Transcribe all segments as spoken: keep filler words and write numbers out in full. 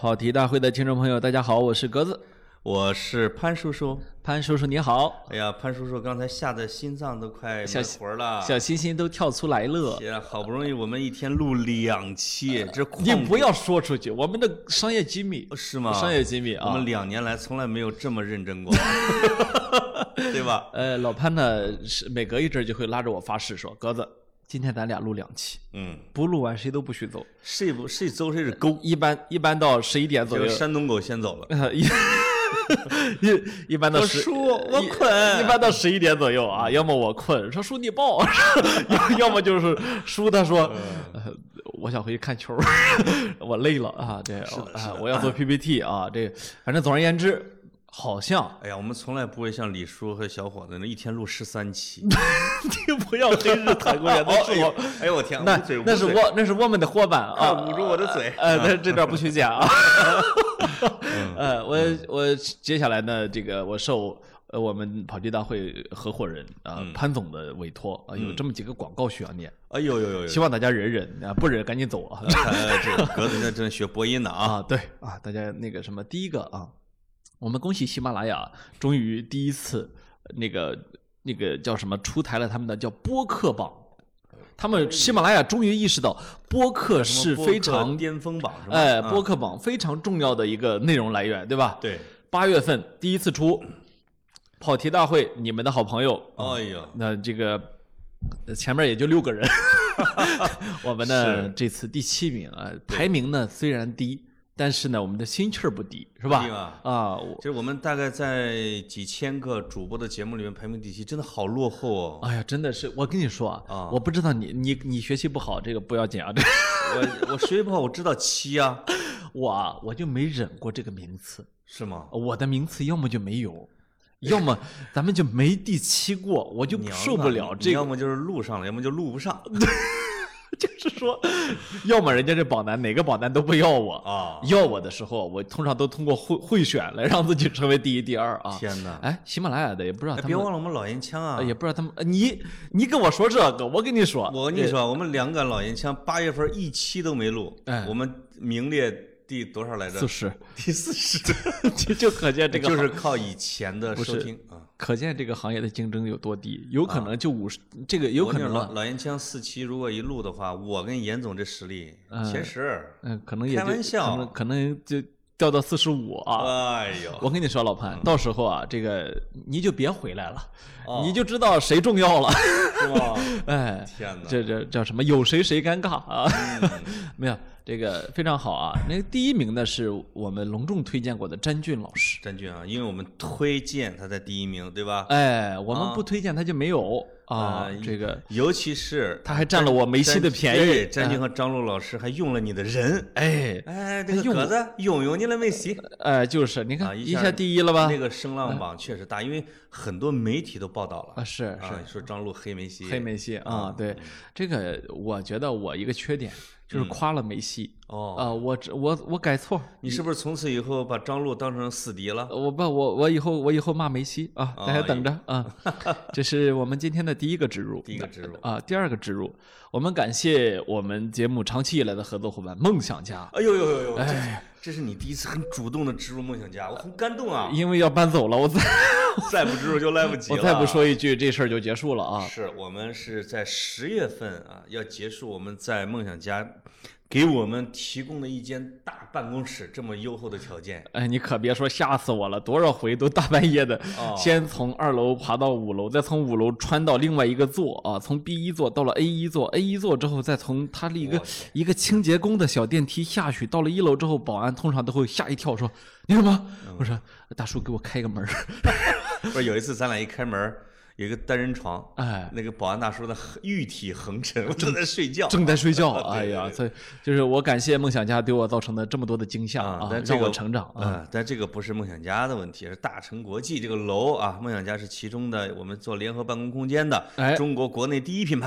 跑题大会的听众朋友，大家好，我是格子， 我是潘叔叔。 潘叔叔你好。 哎呀，潘叔叔刚才吓得心脏都快没活了， 小星星都跳出来了。 呀，好不容易我们一天录两期，这你不要说出去，我们的商业机密是吗？ 商业机密啊， 我们两年来从来没有这么认真过，对吧？ 呃，老潘呢是每隔一阵就会拉着我发誓说，格子。今天咱俩录两期， 嗯， 不录完谁都不许走， 谁不谁走谁是狗。 一般一般到十一点左右， 山东狗先走了。 一一一般到十， 叔我困， 一般到十一点左右啊，要么我困，说叔你抱，要要么就是叔他说，呃，我想回去看球，我累了啊，这啊我要做 P P T 啊，这反正总而言之。好像， 哎呀，我们从来不会像李叔和小伙子那一天录十三期。 你不要黑日谈公园，那是我， 哎呦我天， 那那是我那是我们的伙伴啊， 捂住我的嘴， 呃，这这段不许讲啊。呃，我我接下来呢，这个我受呃我们跑题大会合伙人啊潘总的委托啊，有这么几个广告需要念。 哎呦呦呦， 希望大家忍忍啊，不忍赶紧走啊。 这个格子在正学播音呢啊， 对啊，大家那个什么，第一个啊。我们恭喜喜马拉雅终于第一次那个那个叫什么出台了他们的叫播客榜，他们喜马拉雅终于意识到播客是非常巅峰榜是吧？ 哎，播客榜非常重要的一个内容来源，对吧？ 对， 八月份第一次出跑题大会，你们的好朋友， 哎呀， 那这个前面也就六个人，我们呢这次第七名啊，排名呢虽然低。但是呢，我们的心气儿不低，是吧？啊， 就是我们大概在几千个主播的节目里面排名第七，真的好落后哦。 哎呀，真的是，我跟你说啊，我不知道你你你学习不好，这个不要紧啊。 我我学习不好，我知道七啊， 我啊我就没忍过这个名次， 是吗？ 我的名次要么就没有，要么咱们就没第七过，我就受不了这个。 要么就是录上了，要么就录不上。 就是说，要么人家这榜单哪个榜单都不要我啊， 要我的时候，我通常都通过会会选来让自己成为第一、第二啊。 天哪！ 哎，喜马拉雅的也不知道他们， 别忘了我们老烟枪啊， 也不知道他们。你你跟我说这个，我跟你说， 我跟你说，我们两个老烟枪八月份一期都没录， 哎， 我们名列第多少来着？ 四十， 第四十， 就就可见这个就是靠以前的收听啊。 可见这个行业的竞争有多低，有可能就五十、啊，这个有可能老老烟枪四期如果一录的话，我跟严总这实力前十， 嗯，可能也开玩笑， 可能可能就掉到四十五啊。 哎呦， 我跟你说，老潘，嗯、到时候啊，这个你就别回来了， 哦、 你就知道谁重要了， 是吧？ 哎， 天哪， 这这叫什么？有谁谁尴尬啊？嗯、没有。这个非常好啊！那个第一名呢是我们隆重推荐过的詹俊老师。 詹俊啊，因为我们推荐他在第一名，对吧？ 哎，我们不推荐他就没有啊。啊这个， 尤其是他还占了我梅西的便宜。 詹俊和张璐老师还用了你的人， 哎哎，这个格子拥有你的梅西。 哎，就是你看、 啊、 一下第一了吧？ 那个声浪榜确实大，因为很多媒体都报道了啊，是是、 啊、说张璐黑梅西， 黑梅西啊，对，这个我觉得我一个缺点。就是夸了梅西、 嗯、哦啊、呃，我我我改错， 你是不是从此以后把张璐当成死敌了？ 我不，我我以后我以后骂梅西啊，大家等着啊。哦、这是我们今天的第一个植入， 第一个植入啊，第二个植入，我们感谢我们节目长期以来的合作伙伴梦想家。 哎呦呦呦呦， 哎， 这是你第一次很主动的植入梦想家，我很感动啊。 因为要搬走了，我再再不植入就来不及了。 我再不说一句，这事儿就结束了啊。 是我们是在十月份啊，要结束我们在梦想家。给我们提供的一间大办公室这么优厚的条件， 哎，你可别说，吓死我了！多少回都大半夜的， 哦、 先从二楼爬到五楼，再从五楼穿到另外一个座啊，从 B 一座到了 A 一座 ，A 一座之后再从它的一个一个清洁工的小电梯下去，到了一楼之后，保安通常都会吓一跳，说你什么？嗯、我说大叔给我开个门。 不是有一次咱俩一开门。有一个单人床， 哎， 那个保安大叔的玉体横陈，我正在睡觉， 正在睡觉。哎呀，所以就是我感谢梦想家对我造成的这么多的惊吓啊， 但这个、 让我成长啊、嗯。但这个不是梦想家的问题，是大成国际这个楼啊，梦想家是其中的我们做联合办公空间的， 哎， 中国国内第一品牌。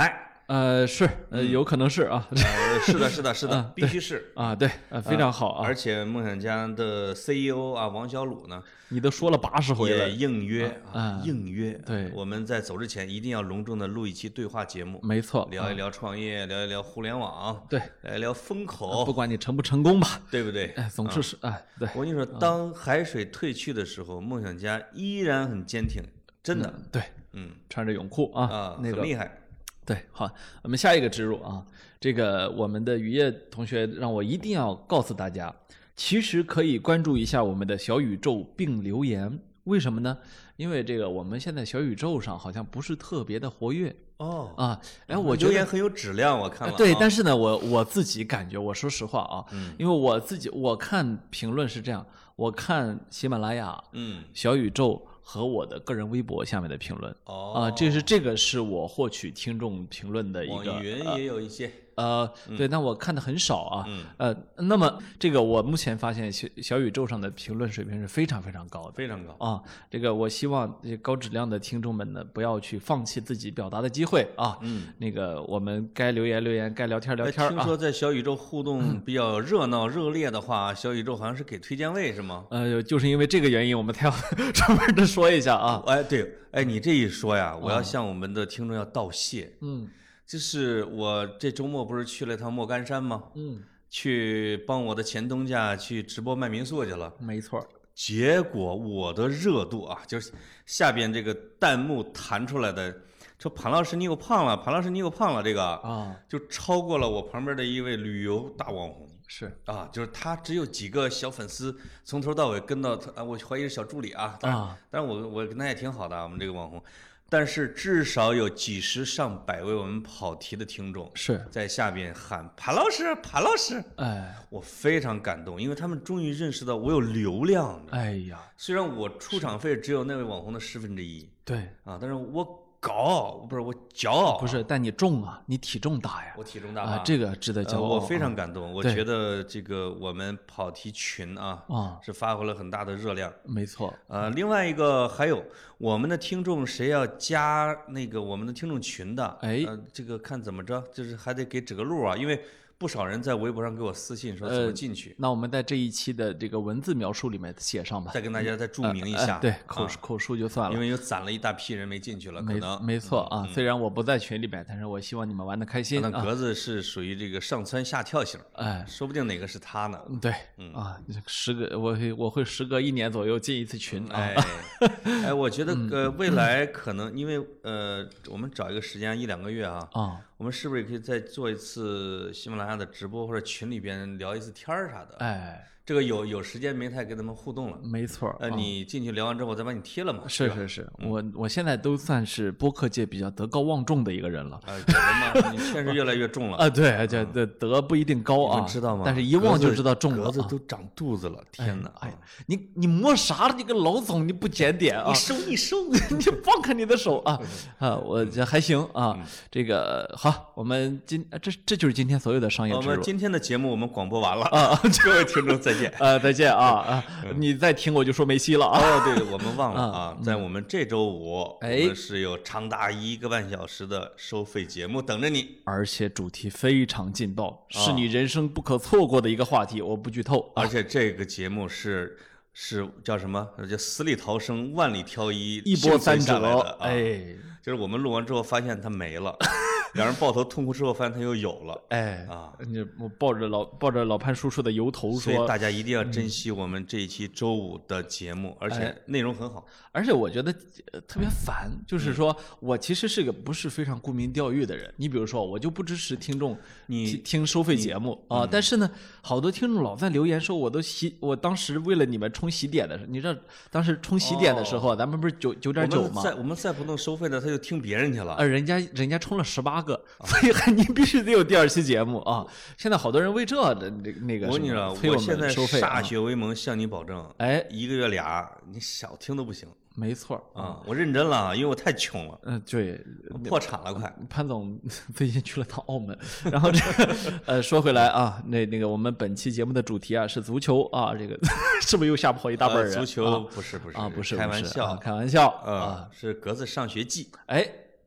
呃，是，呃，有可能是啊， 呃，是的，是的，是的，必须是啊，对，呃，非常好啊。 而且梦想家的 C E O 啊，王小鲁呢， 你都说了八十回了， 也应约啊，应约。 对， 我们在走之前一定要隆重的录一期对话节目， 没错， 聊一聊创业，聊一聊互联网， 对， 聊一聊风口， 不管你成不成功吧， 对不对？ 哎，总之是哎，对。 我跟你说，当海水退去的时候，梦想家依然很坚挺，真的。 对， 嗯， 穿着泳裤啊， 啊， 那个很厉害。 对，好，我们下一个植入啊，这个我们的雨夜同学让我一定要告诉大家，其实可以关注一下我们的小宇宙并留言，为什么呢？因为这个我们现在小宇宙上好像不是特别的活跃哦啊，哎，我觉得留言很有质量，我看了。 对，但是呢，我我自己感觉，我说实话啊， 嗯， 因为我自己我看评论是这样，我看喜马拉雅， 嗯， 小宇宙。和我的个人微博下面的评论哦啊，这是这个是我获取听众评论的一个。 网易云也有一些。 呃，对，但我看的很少啊。 嗯。 呃，那么这个我目前发现小小宇宙上的评论水平是非常非常高的， 非常高啊。这个我希望这高质量的听众们呢，不要去放弃自己表达的机会啊。 嗯。 那个我们该留言留言，该聊天聊天啊。 听说在小宇宙互动比较热闹热烈的话，小宇宙好像是给推荐位是吗？ 呃，就是因为这个原因，我们才要专门的说一下啊。 哎，对，哎，你这一说呀，我要向我们的听众要道谢。 嗯。 就是我这周末不是去了一趟莫干山吗？ 嗯， 去帮我的前东家去直播卖民宿去了。 没错。 结果我的热度啊，就是下边这个弹幕弹出来的，说潘老师你又胖了，潘老师你又胖了，这个啊， 就超过了我旁边的一位旅游大网红。 是啊，就是他只有几个小粉丝，从头到尾跟到他，我怀疑是小助理啊。 啊， 但是我我跟他也挺好的，我们这个网红。但是至少有几十上百位我们跑题的听众是在下边喊潘老师，潘老师， 哎， 我非常感动，因为他们终于认识到我有流量。 哎呀， 虽然我出场费只有那位网红的十分之一， 对啊，但是我高，不是我骄傲， 不是，但你重啊，你体重大呀， 我体重大吧， 啊，这个值得骄傲。 我非常感动，我觉得这个我们跑题群啊， 啊， 是发挥了很大的热量。 没错， 呃，另外一个还有我们的听众谁要加那个我们的听众群的， 哎， 呃，这个看怎么着，就是还得给指个路啊，因为不少人在微博上给我私信说怎么进去。 呃、那我们在这一期的这个文字描述里面写上吧， 再跟大家再注明一下。 呃呃、对，口述、啊、口述就算了， 因为又攒了一大批人没进去了，可能。 没错啊、 嗯， 虽然我不在群里边，但是我希望你们玩的开心。 那格子是属于这个上蹿下跳型， 哎， 说不定哪个是他呢？ 对， 嗯啊，时隔我会我会时隔一年左右进一次群啊。 哎，哎，我觉得呃未来可能因为呃我们找一个时间一两个月啊啊。 我们是不是也可以再做一次喜马拉雅的直播，或者群里边聊一次天儿啥的？ 哎， 这个有有时间没太跟他们互动了。 没错， 呃，你进去聊完之后，我再把你贴了嘛。 是是是，我我现在都算是播客界比较德高望重的一个人了。 啊，觉得吗？你确实越来越重了啊。对，这这德不一定高啊， 知道吗？ 但是一望就知道重了。 格子都长肚子了，天哪！ 哎，你你摸啥了？你个老总，你不检点啊？ 你收你收， 你放开你的手啊！啊，我这还行啊。这个好，我们今这这就是今天所有的商业植入。 我们今天的节目我们广播完了啊， 各位听众再见。 呃，再见啊啊！你再听我就说没戏了啊。 哦，对，我们忘了啊，在我们这周五，我们是有长达一个半小时的收费节目等着你， 而且主题非常劲爆，是你人生不可错过的一个话题，我不剧透。 而且这个节目是是叫什么？叫死里逃生，万里挑一， 一波三折。 哎，就是我们录完之后发现它没了。两人抱头痛哭之后，发现他又有了， 哎啊！ 你我抱着老抱着老潘叔叔的油头说， 所以大家一定要珍惜我们这一期周五的节目，而且内容很好。 而且我觉得特别烦，就是说我其实是个不是非常沽名钓誉的人。你比如说，我就不支持听众你听收费节目啊，但是呢，好多听众老在留言说，我都洗，我当时为了你们充喜点的时候，你知道当时充喜点的时候，咱们不是九九点九吗？ 在我们再不弄收费的，他就听别人去了。 呃，人家人家充了十八。个，所以你必须得有第二期节目啊！现在好多人为这的那那个， 我跟你说， 我现在收费， 歃血为盟，向你保证， 哎， 一个月俩，你少听都不行。 没错啊，我认真了，因为我太穷了， 嗯，对， 破产了快。 潘总最近去了趟澳门，然后这个呃，说回来啊，那那个我们本期节目的主题啊是足球啊，这个是不是又吓跑一大半人？ 足球不是不是啊，不是开玩笑， 开玩笑啊， 啊， 是格子上学记。 哎。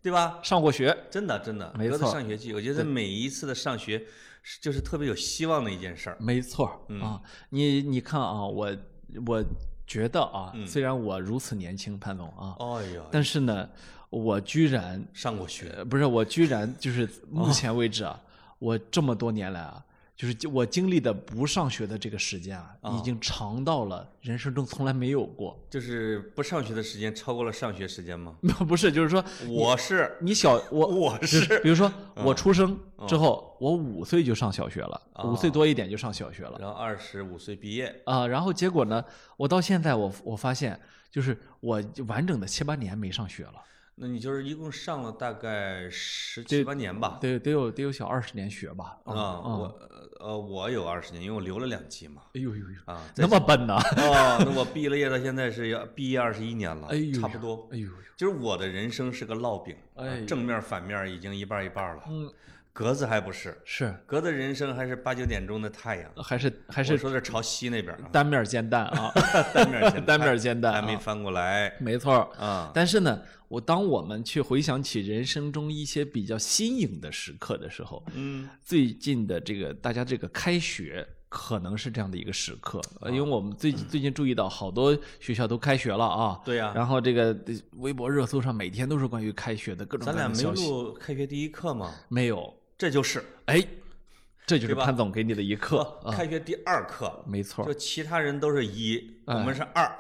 对吧？ 上过学， 真的真的， 没错格子上学记，我觉得每一次的上学是就是特别有希望的一件事儿。 没错、 嗯、 啊。你你看啊，我我觉得啊， 嗯、 虽然我如此年轻，潘总啊， 哎呀， 但是呢，我居然上过学， 呃不是我居然就是目前为止啊，哦、我这么多年来啊。就是我经历的不上学的这个时间啊，已经长到了人生中从来没有过。 就是不上学的时间超过了上学时间吗？ 不是，就是说我是你小我我是， 比如说我出生之后，我五岁就上小学了，五岁多一点就上小学了， 然后二十五岁毕业啊，然后结果呢，我到现在我我发现，就是我完整的七八年没上学了。 那你就是一共上了大概十七八年吧？ 得得有得有小二十年学吧？ 啊，我呃我有二十年，因为我留了两级嘛。 哎呦呦呦啊， 那么笨呢？ 哦，那我毕了业到现在是要毕业二十一年了， 哎呦， 差不多。 哎呦， 就是我的人生是个烙饼， 哎， 正面反面已经一半一半了。 嗯， 格子还不是， 是格子人生还是八九点钟的太阳， 还是还是我说的朝西那边， 单面煎蛋啊， 单面煎蛋， 单面煎蛋还没翻过来， 没错啊。 但是呢，我当我们去回想起人生中一些比较新颖的时刻的时候， 嗯， 最近的这个大家这个开学可能是这样的一个时刻，呃，因为我们最近最近注意到好多学校都开学了啊， 对呀， 然后这个微博热搜上每天都是关于开学的各种各样的消息。 咱俩没录开学第一课吗？ 没有， 这就是哎，这就是潘总给你的一课。 开学第二课， 没错， 就其他人都是一，我们是二。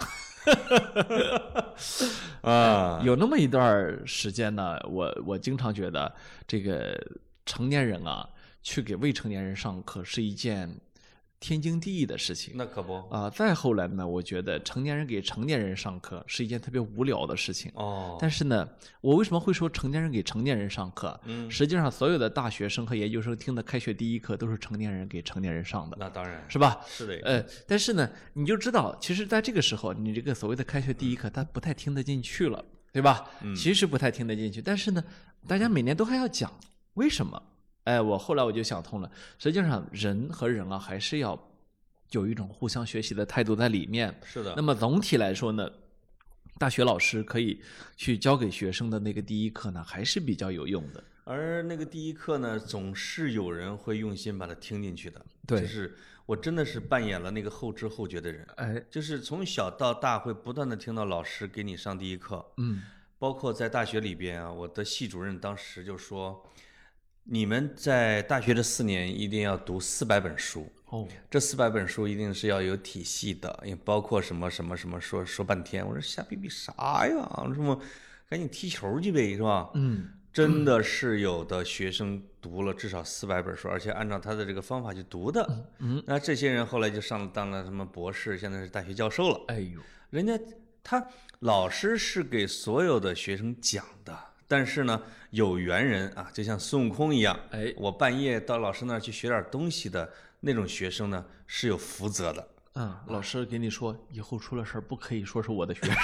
啊，有那么一段时间呢，我我经常觉得这个成年人啊，去给未成年人上课是一件天经地义的事情。 那可不啊。再后来呢，我觉得成年人给成年人上课是一件特别无聊的事情。 哦。 但是呢，我为什么会说成年人给成年人上课？ 嗯， 实际上所有的大学生和研究生听的开学第一课都是成年人给成年人上的。 那当然是吧？ 是的。 呃，但是呢，你就知道，其实在这个时候，你这个所谓的开学第一课，他不太听得进去了，对吧？ 嗯， 其实不太听得进去。但是呢，大家每年都还要讲，为什么？哎，我后来我就想通了，实际上人和人啊，还是要有一种互相学习的态度在里面。 是的。 那么总体来说呢，大学老师可以去教给学生的那个第一课呢，还是比较有用的。 而那个第一课呢，总是有人会用心把它听进去的。 对， 就是我真的是扮演了那个后知后觉的人。 哎， 就是从小到大会不断的听到老师给你上第一课。 嗯， 包括在大学里边啊，我的系主任当时就说，你们在大学的四年一定要读四百本书。 哦， 这四百本书一定是要有体系的，也包括什么什么什么说说半天。我说瞎逼逼啥呀？我说我赶紧踢球去呗，是吧？ 嗯， 真的是有的学生读了至少四百本书，而且按照他的这个方法去读的。 嗯， 那这些人后来就上当了什么博士，现在是大学教授了。 哎呦， 人家他老师是给所有的学生讲的。但是呢，有缘人啊，就像孙悟空一样， 哎， 我半夜到老师那儿去学点东西的那种学生呢，是有福泽的。 嗯，老师给你说，以后出了事儿不可以说是我的学生。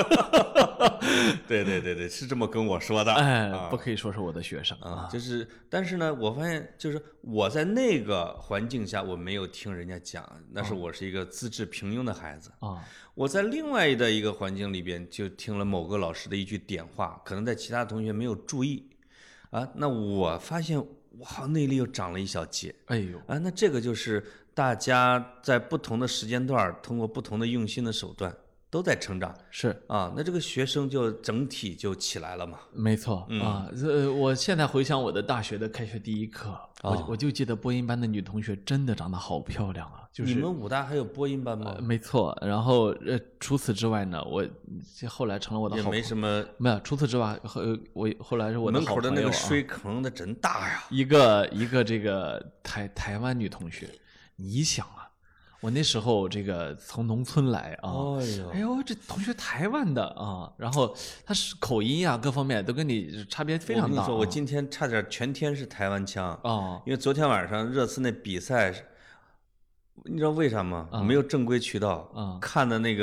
对对对对，是这么跟我说的。 哎， 啊、 不可以说是我的学生啊，就是，但是呢，我发现就是我在那个环境下，我没有听人家讲，那是我是一个资质平庸的孩子啊。 我在另外的一个环境里边，就听了某个老师的一句点话，可能在其他同学没有注意，啊，那我发现哇，内力又长了一小截。 哎呦， 啊，那这个就是大家在不同的时间段，通过不同的用心的手段，都在成长。 是啊，那这个学生就整体就起来了嘛。 没错、 嗯、 啊，呃，我现在回想我的大学的开学第一课， 哦、 我我就记得播音班的女同学真的长得好漂亮啊。就是你们武大还有播音班吗？ 呃、没错，然后呃，除此之外呢，我后来成了我的好朋友。 也没什么， 没有。除此之外，后我后来是我的好朋友、啊、 门口的那个水坑的真大呀。 一个一个这个台台湾女同学，你想啊，我那时候这个从农村来啊， 哎呦， 哎呦，这同学台湾的啊，然后他是口音啊，各方面都跟你差别非常大、啊。 我跟你说，我今天差点全天是台湾腔啊、 哦， 因为昨天晚上热刺那比赛。你知道为啥吗？ 嗯、 没有正规渠道、 嗯、 看的那个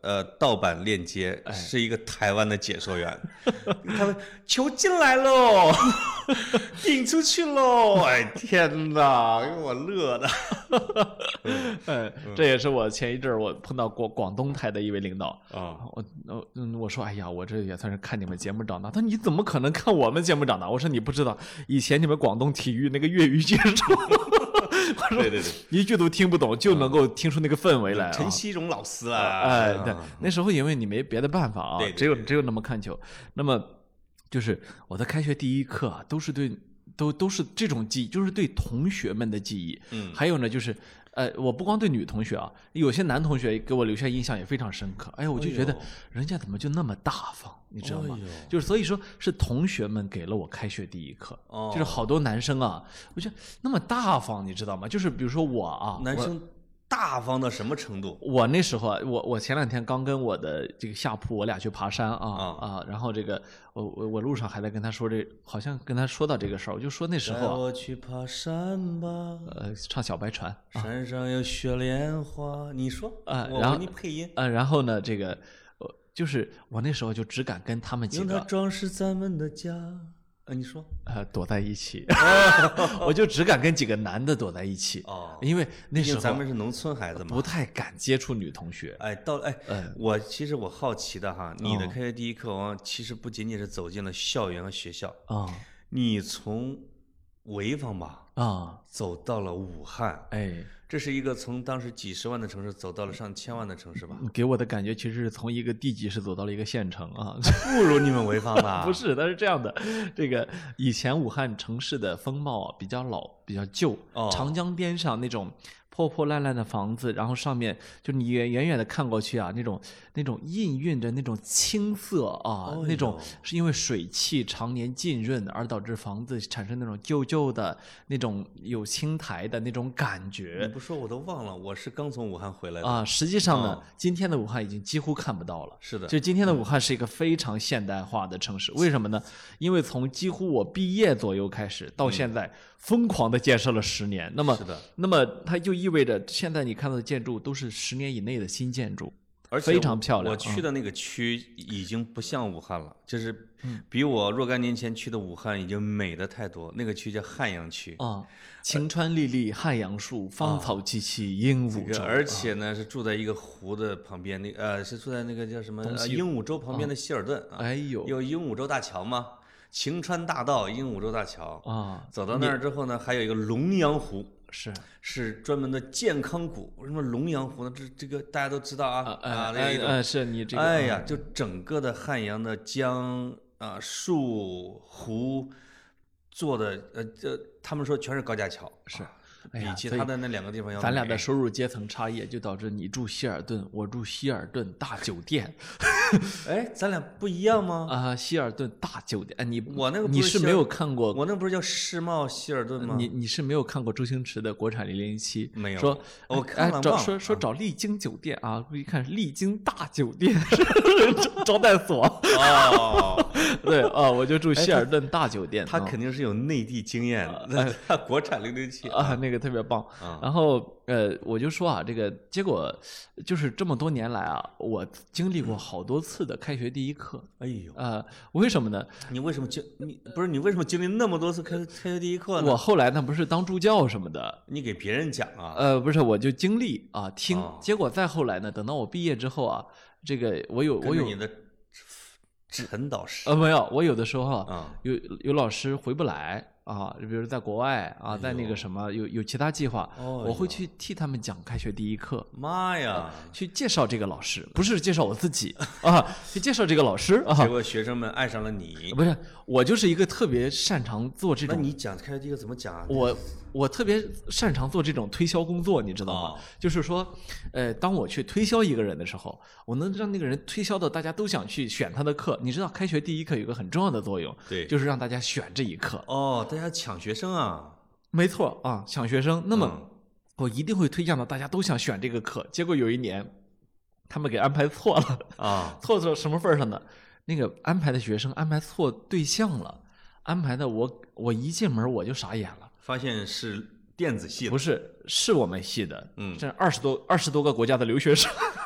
呃盗版链接，是一个台湾的解说员，他们球进来喽，顶出去喽！哎天哪，给我乐的。 哎，这也是我前一阵儿我碰到广广东台的一位领导啊， 我我嗯我说哎呀，我这也算是看你们节目长大。他说你怎么可能看我们节目长大？我说你不知道，以前你们广东体育那个粤语解说。 对对对， 一句都听不懂，就能够听出那个氛围来啊！ 陈锡荣老师啊， 哎，对，那时候因为你没别的办法啊， 对对对只有只有那么看球。那么就是我的开学第一课啊，都是对都都是这种记忆，就是对同学们的记忆。 嗯， 还有呢，就是呃，我不光对女同学啊，有些男同学给我留下印象也非常深刻。哎呀，我就觉得人家怎么就那么大方，你知道吗？ 哎、 就是所以说是同学们给了我开学第一课。 哦， 就是好多男生啊，我觉得那么大方，你知道吗？就是比如说我啊， 男生大方到什么程度？ 我那时候啊，我我前两天刚跟我的这个下铺，我俩去爬山啊、 哦、 啊，然后这个我我我路上还在跟他说这，好像跟他说到这个事儿，我就说那时候、啊、 带我去爬山吧， 呃，唱小白船， 山上有雪莲花，你说啊，然后你配音啊，然后呢，这个就是我那时候就只敢跟他们几个， 用它装饰咱们的家。啊，你说， 呃，躲在一起，我就只敢跟几个男的躲在一起， 哦， 因为那时候咱们是农村孩子嘛， 不太敢接触女同学。 哎，到哎， 嗯、 我其实我好奇的哈，你的开学第一课，我其实不仅仅是走进了校园和学校啊、哦， 你从潍坊吧啊、哦、 走到了武汉， 哎。 这是一个从当时几十万的城市走到了上千万的城市吧？ 给我的感觉其实是从一个地级市走到了一个县城啊， 不如你们潍坊吧？ 不是，它是这样的，这个以前武汉城市的风貌比较老，比较旧， 哦、 长江边上那种破破烂烂的房子，然后上面就你远远远的看过去啊，那种那种氤氲着那种青色啊， 哦、 那种是因为水汽常年浸润而导致房子产生那种旧旧的那种有青苔的那种感觉。 你不说我都忘了，我是刚从武汉回来的啊。实际上呢， 哦、 今天的武汉已经几乎看不到了。 是的， 就今天的武汉是一个非常现代化的城市。为什么呢？因为从几乎我毕业左右开始到现在，疯狂的建设了十年。那么， 是的， 那么它就意味着现在你看到的建筑都是十年以内的新建筑， 而且非常漂亮。 我去的那个区已经不像武汉了，就是比我若干年前去的武汉已经美的太多。那个区叫汉阳区啊，晴川历历汉阳树，芳草萋萋鹦鹉洲。 而且呢，是住在一个湖的旁边，那呃是住在那个叫什么呃鹦鹉洲旁边的希尔顿啊。 哎呦， 有鹦鹉洲大桥吗？晴川大道鹦鹉洲大桥啊， 走到那儿之后呢，还有一个龙阳湖。 是是专门的健康谷，为什么龙阳湖呢？这这个大家都知道啊啊， 哎哎，是你这个， 哎呀，就整个的汉阳的江啊、树、湖做的，呃，这他们说全是高架桥， 是。 比其他的那两个地方要。 咱俩的收入阶层差异，就导致你住希尔顿，我住希尔顿大酒店。 哎，咱俩不一样吗？ 啊，希尔顿大酒店，哎，你我那个你是没有看过， 我那不是叫世贸希尔顿吗？ 你你是没有看过周星驰的国产零零七？ 没有。 说我看了， 找说说找丽晶酒店啊，一看是丽晶大酒店招待所。 哦， 对啊，我就住希尔顿大酒店。 他肯定是有内地经验的，他国产零零七啊，那个特别棒。然后呃，我就说啊，这个结果就是这么多年来啊，我经历过好多次的开学第一课。 哎呦， 呃，为什么呢？ 你为什么经你不是你为什么经历那么多次开开学第一课呢？ 我后来呢不是当助教什么的， 你给别人讲啊？ 呃，不是，我就经历啊听，结果再后来呢，等到我毕业之后啊，这个我有我有你的陈导师呃没有，我有的时候啊， 啊有有老师回不来。啊，比如在国外啊，在那个什么有有其他计划，我会去替他们讲开学第一课。 妈呀， 去介绍这个老师，不是介绍我自己啊，去介绍这个老师啊。 结果学生们爱上了你。 不是，我就是一个特别擅长做这种。 那你讲开学第一课怎么讲啊？ 我我特别擅长做这种推销工作，你知道吗？ 哦、 就是说，呃，当我去推销一个人的时候，我能让那个人推销到大家都想去选他的课。你知道，开学第一课有一个很重要的作用， 对， 就是让大家选这一课。 哦，大家抢学生啊。 没错啊，抢学生。那么、 嗯、 我一定会推荐到大家都想选这个课。结果有一年，他们给安排错了啊， 错到什么份上呢？那个安排的学生安排错对象了，安排的我我一进门我就傻眼了， 发现是电子系的， 不是是我们系的， 嗯， 这二十多二十多个国家的留学生。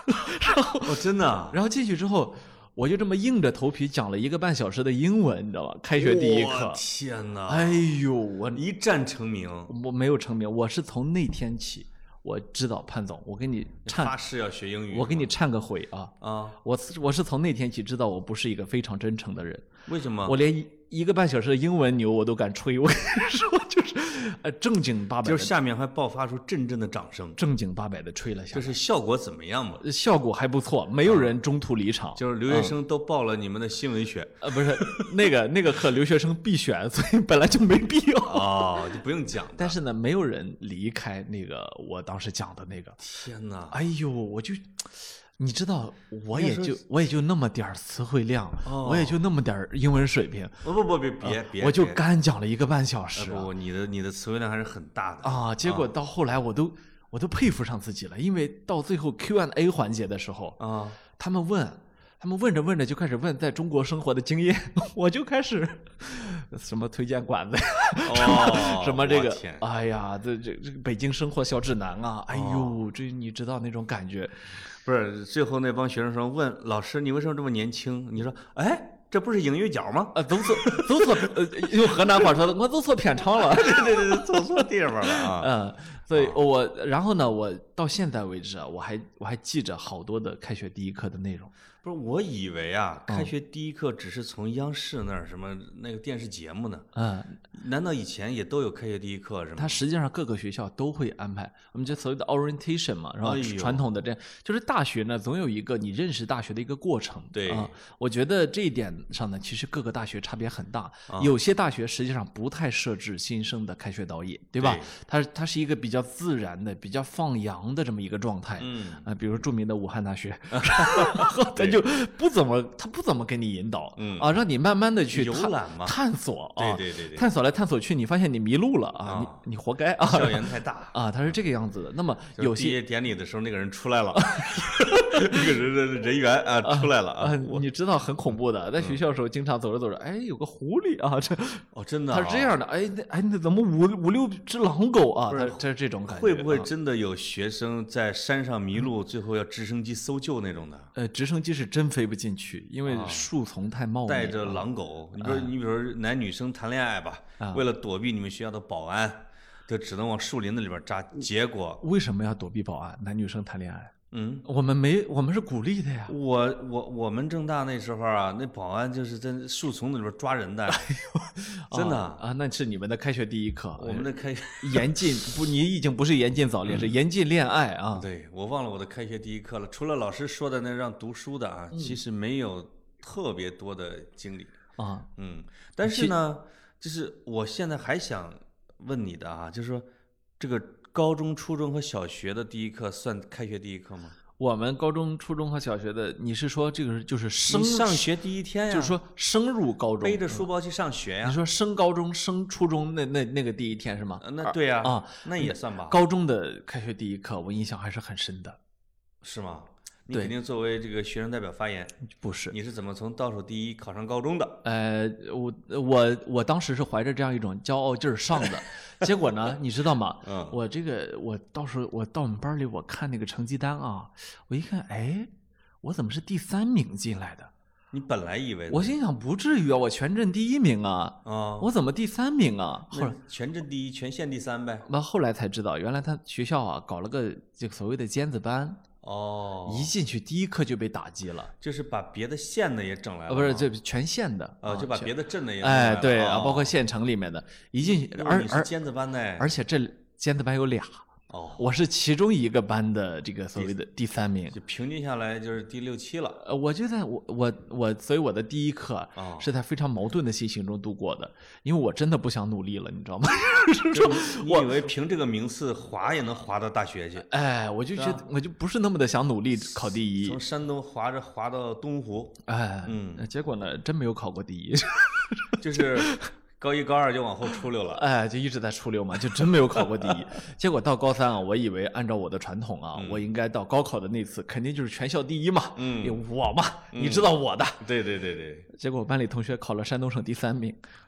然后哦，真的啊， 然后进去之后，我就这么硬着头皮讲了一个半小时的英文，你知道吧？开学第一课我，天哪！ 哎呦，我一战成名， 我没有成名，我是从那天起，我知道潘总，我给你忏， 发誓要学英语， 我给你忏个悔啊！ 啊， 我我是从那天起知道我不是一个非常真诚的人， 为什么？ 我连一一个半小时的英文牛我都敢吹，我跟你说，就是呃正经八百的， 就是下面还爆发出阵阵的掌声， 正经八百的吹了下来， 就是效果怎么样嘛？ 效果还不错，没有人中途离场， 就是留学生都报了你们的新闻学， 呃，不是那个那个课留学生必选，所以本来就没必要。 哦，就不用讲的。 但是呢，没有人离开那个我当时讲的那个。 天哪！ 哎呦，我就，你知道，我也那时就我也就那么点儿词汇量， 哦我也就那么点儿英文水平， 不不不，别别别， 我就别干讲了一个半小呃时不，你的你的词汇量还是很大的啊！结果到后来我都我都佩服上自己了，因为到最后 Q and A 环节的时候， 啊！ 他们问。他们问着问着就开始问在中国生活的经验，我就开始什么推荐馆子呀， 哦， 什么这个我天， 哎呀，这这这个北京生活小指南啊，哎呦，这你知道那种感觉， 不是最后那帮学生说问老师你为什么这么年轻？你说哎。这不是英语角吗？ 啊，走错走错，呃，用河南话说的，我走错片场了。 对对对对，走错地方了啊！ 嗯，所以我，然后呢，我到现在为止啊，我还我还记着好多的开学第一课的内容。 不是，我以为啊，开学第一课只是从央视那儿什么那个电视节目呢？ 嗯， 难道以前也都有开学第一课是吗？ 它实际上各个学校都会安排，我们这所谓的 orientation 嘛，然后哎呦传统的这样，就是大学呢总有一个你认识大学的一个过程。 对啊，我觉得这一点上呢，其实各个大学差别很大。 啊有些大学实际上不太设置新生的开学导引，对吧？ 对它它是一个比较自然的、比较放羊的这么一个状态。 嗯啊，比如著名的武汉大学，他就不怎么他不怎么给你引导， 嗯啊，让你慢慢的去游探览嘛探索啊， 对对对对探索来探索去，你发现你迷路了啊， 啊你你活该啊。 校园太大。 啊，他是这个样子的。那么就是有些毕业典礼的时候，那个人出来了，那个人人人员啊出来了啊， 啊！ 你知道很恐怖的，在学校的时候经常走着走着，哎，有个狐狸啊，这哦，真的啊， 他是这样的，哎，那哎那怎么五五六只狼狗啊？他他是这种感觉， 会不会啊真的有学生在山上迷路，最后要直升机搜救那种的？ 呃，直升机是真飞不进去，因为啊树丛太茂密， 带着狼狗，你比如你比如说男女生谈恋爱吧， 啊为了躲避你们学校的保安，就只能往树林子里边扎。结果， 为什么要躲避保安？男女生谈恋爱， 嗯， 我们没，我们是鼓励的呀。 我我我们正大那时候啊，那保安就是在树丛子里边抓人的，真的。 啊啊，那是你们的开学第一课， 我们的开， 严禁不，你已经不是严禁早恋，是严禁恋爱啊。 对，我忘了我的开学第一课了。除了老师说的那让读书的啊， 嗯其实没有特别多的经历。 啊， 嗯，但是呢，就是我现在还想问你的啊，就是说这个高中、初中和小学的第一课算开学第一课吗？ 我们高中、初中和小学的，你是说这个是就是升你上学第一天呀， 就是说升入高中， 背着书包去上学呀你。说升高中、升初中那那那个第一天是吗？ 呃那对呀， 啊， 那也算吧？ 高中的开学第一课，我印象还是很深的。 是吗？你对肯定作为这个学生代表发言， 不是， 你是怎么从倒数第一考上高中的？ 呃，我我我当时是怀着这样一种骄傲劲儿上的，结果呢，你知道吗？ 嗯我这个我到时候我到我们班里，我看那个成绩单啊，我一看，哎，我怎么是第三名进来的？ 你本来以为的我心想不至于啊，我全镇第一名啊， 啊， 我怎么第三名啊？后来那全镇第一，全县第三呗。 那后来才知道，原来他学校啊搞了个这个所谓的尖子班， 哦， 一进去第一课就被打击了， 就是把别的县的也整来了呃， 吗， 不是这全县的啊，就把全别的镇的也整来哎了对啊， 哦包括县城里面的，一进去哟而而你是尖子班的， 而且这尖子班有俩， 哦， 我是其中一个班的这个所谓的第三名。 就平均下来就是第六七了。 呃，我就在我我我，所以我的第一课哦是在非常矛盾的心情中度过的，因为我真的不想努力了，你知道吗？ 就是你以为凭这个名次滑也能滑到大学去？ 哎，我就觉得我就不是那么的想努力考第一从，山东滑着滑到东湖， 哎， 嗯结果呢，真没有考过第一， 就是高一高二就往后出溜了。 哎，就一直在出溜嘛，就真没有考过第一。结果到高三啊，我以为按照我的传统啊，我应该到高考的那次肯定就是全校第一嘛， 嗯有我嘛，你知道我的。 对对对对， 结果我班里同学考了山东省第三名，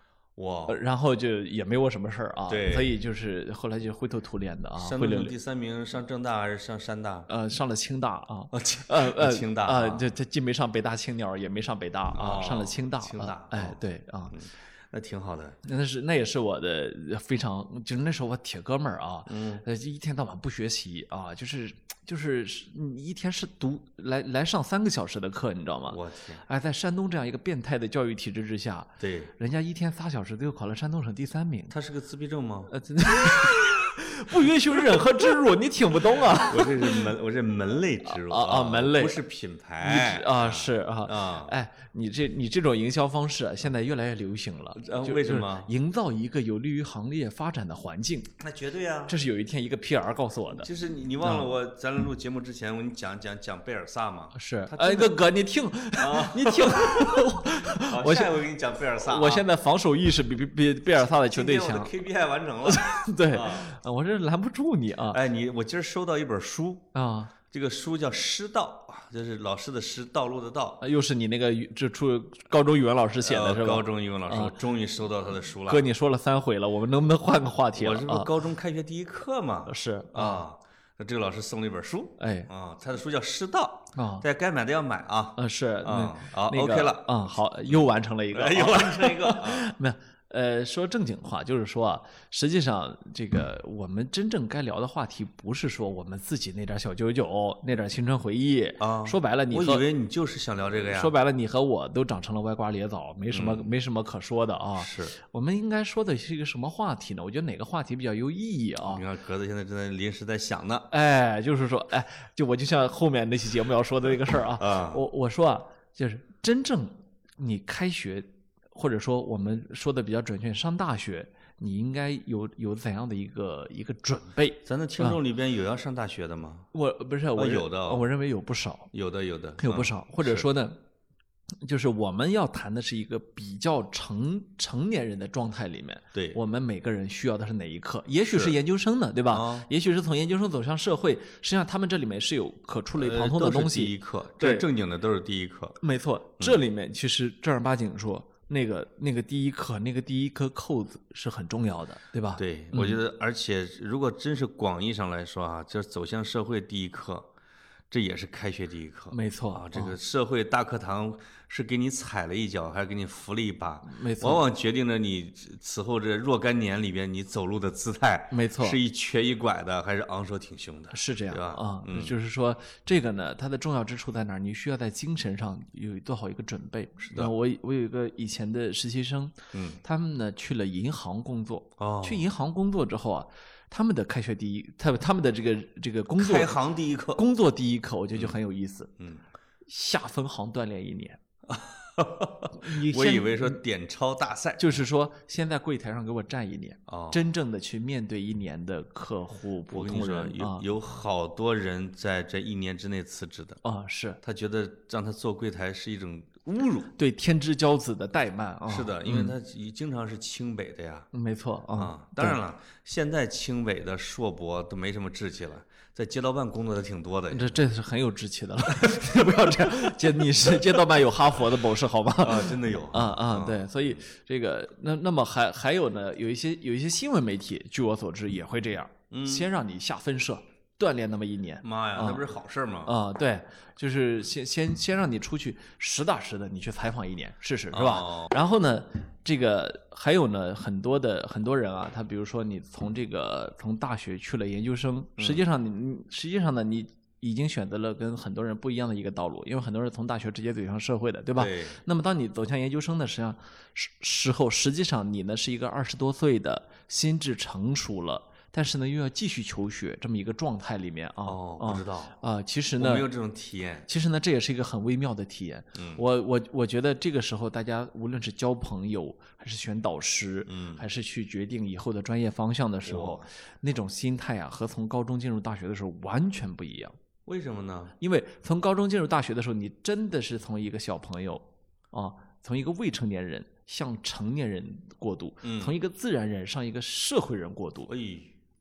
哇， 呃然后就也没我什么事儿啊， 对所以就是后来就灰头土脸的啊，灰溜溜。 山东省第三名上政大还是上山大？ 呃，上了清大啊， 哦，清呃呃， 清大啊， 啊这这既没上北大青鸟，也没上北大啊， 哦上了清大， 清大啊哎哦， 对啊， 那挺好的。 那是那也是我的非常，就是那时候我铁哥们儿啊， 嗯， 呃，一天到晚不学习啊，就是就是你一天是读来来上三个小时的课，你知道吗？ 我天， 哎，在山东这样一个变态的教育体制之下， 对， 人家一天仨小时，最后考了山东省第三名。 他是个自闭症吗？ 呃，真的不允许任何植入，你听不懂啊？ 我这是门，我这门类植入啊啊门类不是品你牌知啊是啊啊哎，你这你这种营销方式啊，现在越来越流行了。 啊就就是为什么营造一个有利于行业发展的环境？ 那绝对啊。 这是有一天一个 P R 告诉我的。 就是你，你忘了我咱俩录节目之前，我跟你讲讲讲贝尔萨吗？ 是， 他哎，哥哥，你听，你听， 好我下一回给你讲贝尔萨啊。 我现在防守意识比比比贝尔萨的球队强今天我的。K P I 完成了。 对， 啊啊我这拦不住你啊哎，你我今儿收到一本书， 啊！ 这个书叫《师道》，就是老师的师，道路的道。 又是你那个语这出高中语文老师写的是吧？ 呃高中语文老师，我终于收到他的书了。 哥，你说了三回了，我们能不能换个话题了我这不是啊？ 高中开学第一课嘛？ 是， 啊，那这个老师送了一本书， 哎啊，他的书叫《师道》， 啊， 大家该买的要买啊。 呃是， 啊，好那个 ，OK 了， 啊，好，又完成了一个， 又完成一个。啊没有。呃，说正经话，就是说啊，实际上这个我们真正该聊的话题，不是说我们自己那点小九九，那点青春回忆啊说白了，你和我以为你就是想聊这个呀。 说白了，你和我都长成了歪瓜裂枣，没什么、没什么可说的啊。 是， 我们应该说的是一个什么话题呢？我觉得哪个话题比较有意义啊你？看格子现在正在临时在想呢。 哎，就是说，哎，就我就像后面那期节目要说的那个事儿啊， 啊我我说啊，就是真正你开学，或者说我们说的比较准确，上大学，你应该有有怎样的一个一个准备？ 咱的听众里边有要上大学的吗？ 我不是我认、 有的哦我认为有不少， 有的，有的，嗯有不少，或者说呢，就是我们要谈的是一个比较成成年人的状态里面， 对我们每个人需要的是哪一课？也许是是研究生呢，对吧？ 啊也许是从研究生走向社会，实际上他们这里面是有可触类旁通的呃都是东西。 第一课， 对这正经的都是第一课。 没错，这里面其实正儿八经说，那个那个第一课，那个第一颗扣子是很重要的，对吧？ 对，我觉得，而且如果真是广义上来说啊，就是走向社会第一课，这也是开学第一课。 没错啊，这个社会大课堂是给你踩了一脚，还是给你扶了一把？ 没错往往决定着你此后这若干年里边你走路的姿态， 没错是一瘸一拐的，还是昂首挺胸的？ 是这样对吧啊， 嗯就是说这个呢，它的重要之处在哪儿？你需要在精神上有做好一个准备。是的我我有一个以前的实习生， 嗯， 他们呢去了银行工作， 哦去银行工作之后啊，他们的开学第一，他他们的这个这个工作开行第一课。 工作第一课，我觉得就很有意思。 嗯， 下分行锻炼一年，你我先以为说点钞大赛。 就是说先在柜台上给我站一年， 哦， 真正的去面对一年的客户、 我普跟你说， 通人啊有有好多人在这一年之内辞职的， 啊是他觉得让他做柜台是一种侮辱。 对天之骄子的怠慢啊， 是的，因为他经常是清北的呀。 嗯没错啊啊，当然了，现在清北的硕博都没什么志气了，在街道办工作的挺多的。 这这是很有志气的了，不要这样。街你是街道办有哈佛的博士好吗？ 啊，真的有啊啊，对，所以这个那那么还还有呢，有一些有一些新闻媒体，据我所知也会这样，先让你下分社锻炼那么一年。 妈呀，那不是好事儿吗？ 啊、对，就是先先先让你出去实打实的，你去采访一年试试，是吧？ 哦然后呢，这个还有呢，很多的很多人啊，他比如说你从这个从大学去了研究生，实际上你你实际上呢，你已经选择了跟很多人不一样的一个道路，因为很多人从大学直接走向社会的，对吧？ 对， 那么当你走向研究生的实际上时时候，实际上你呢是一个二十多岁的心智成熟了。但是呢，又要继续求学这么一个状态里面啊， 哦， 啊不知道， 啊，其实呢我没，有这种体验。 其实呢，这也是一个很微妙的体验。 嗯我我我觉得这个时候，大家无论是交朋友，还是选导师， 嗯还是去决定以后的专业方向的时候，那种心态啊，和从高中进入大学的时候完全不一样。 为什么呢？ 因为从高中进入大学的时候，你真的是从一个小朋友啊，从一个未成年人向成年人过渡， 嗯从一个自然人上一个社会人过渡。 哎，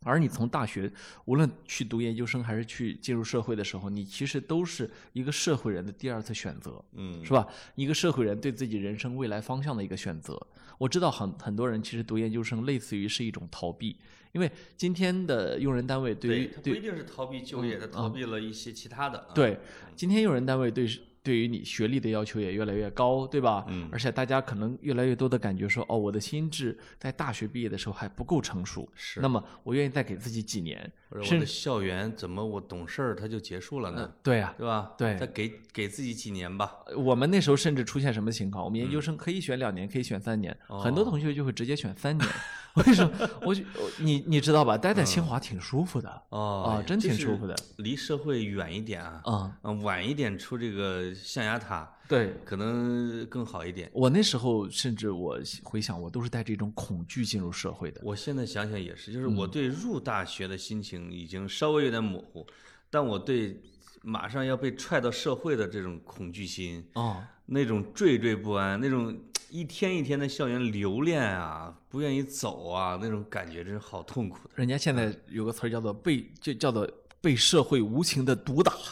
而你从大学无论去读研究生还是去进入社会的时候，你其实都是一个社会人的第二次选择， 嗯， 是吧？一个社会人对自己人生未来方向的一个选择。我知道很很多人其实读研究生类似于是一种逃避，因为今天的用人单位对于对，他不一定是逃避就业，他逃避了一些其他的。啊、 对，今天用人单位对对于你学历的要求也越来越高，对吧？ 嗯， 而且大家可能越来越多的感觉说，哦，我的心智在大学毕业的时候还不够成熟， 是， 那么我愿意再给自己几年。 或者我的校园怎么我懂事儿他就结束了呢？ 呃、对呀、啊， 对吧？ 对， 再给给自己几年吧。 我们那时候甚至出现什么情况？我们研究生可以选两年，可以选三年， 哦、 很多同学就会直接选三年。为什么？我就你你知道吧？待在清华挺舒服的哦， 啊，真挺舒服的。 离社会远一点啊， 啊、 嗯，晚一点出这个象牙塔， 对， 可能更好一点。 我那时候甚至我回想，我都是带着一种恐惧进入社会的。 我现在想想也是，就是我对入大学的心情已经稍微有点模糊，但我对马上要被踹到社会的这种恐惧心， 哦， 那种惴惴不安，那种一天一天的校园留恋啊，不愿意走啊，那种感觉真是好痛苦的。 人家现在有个词儿叫做被，就叫做被社会无情的毒打。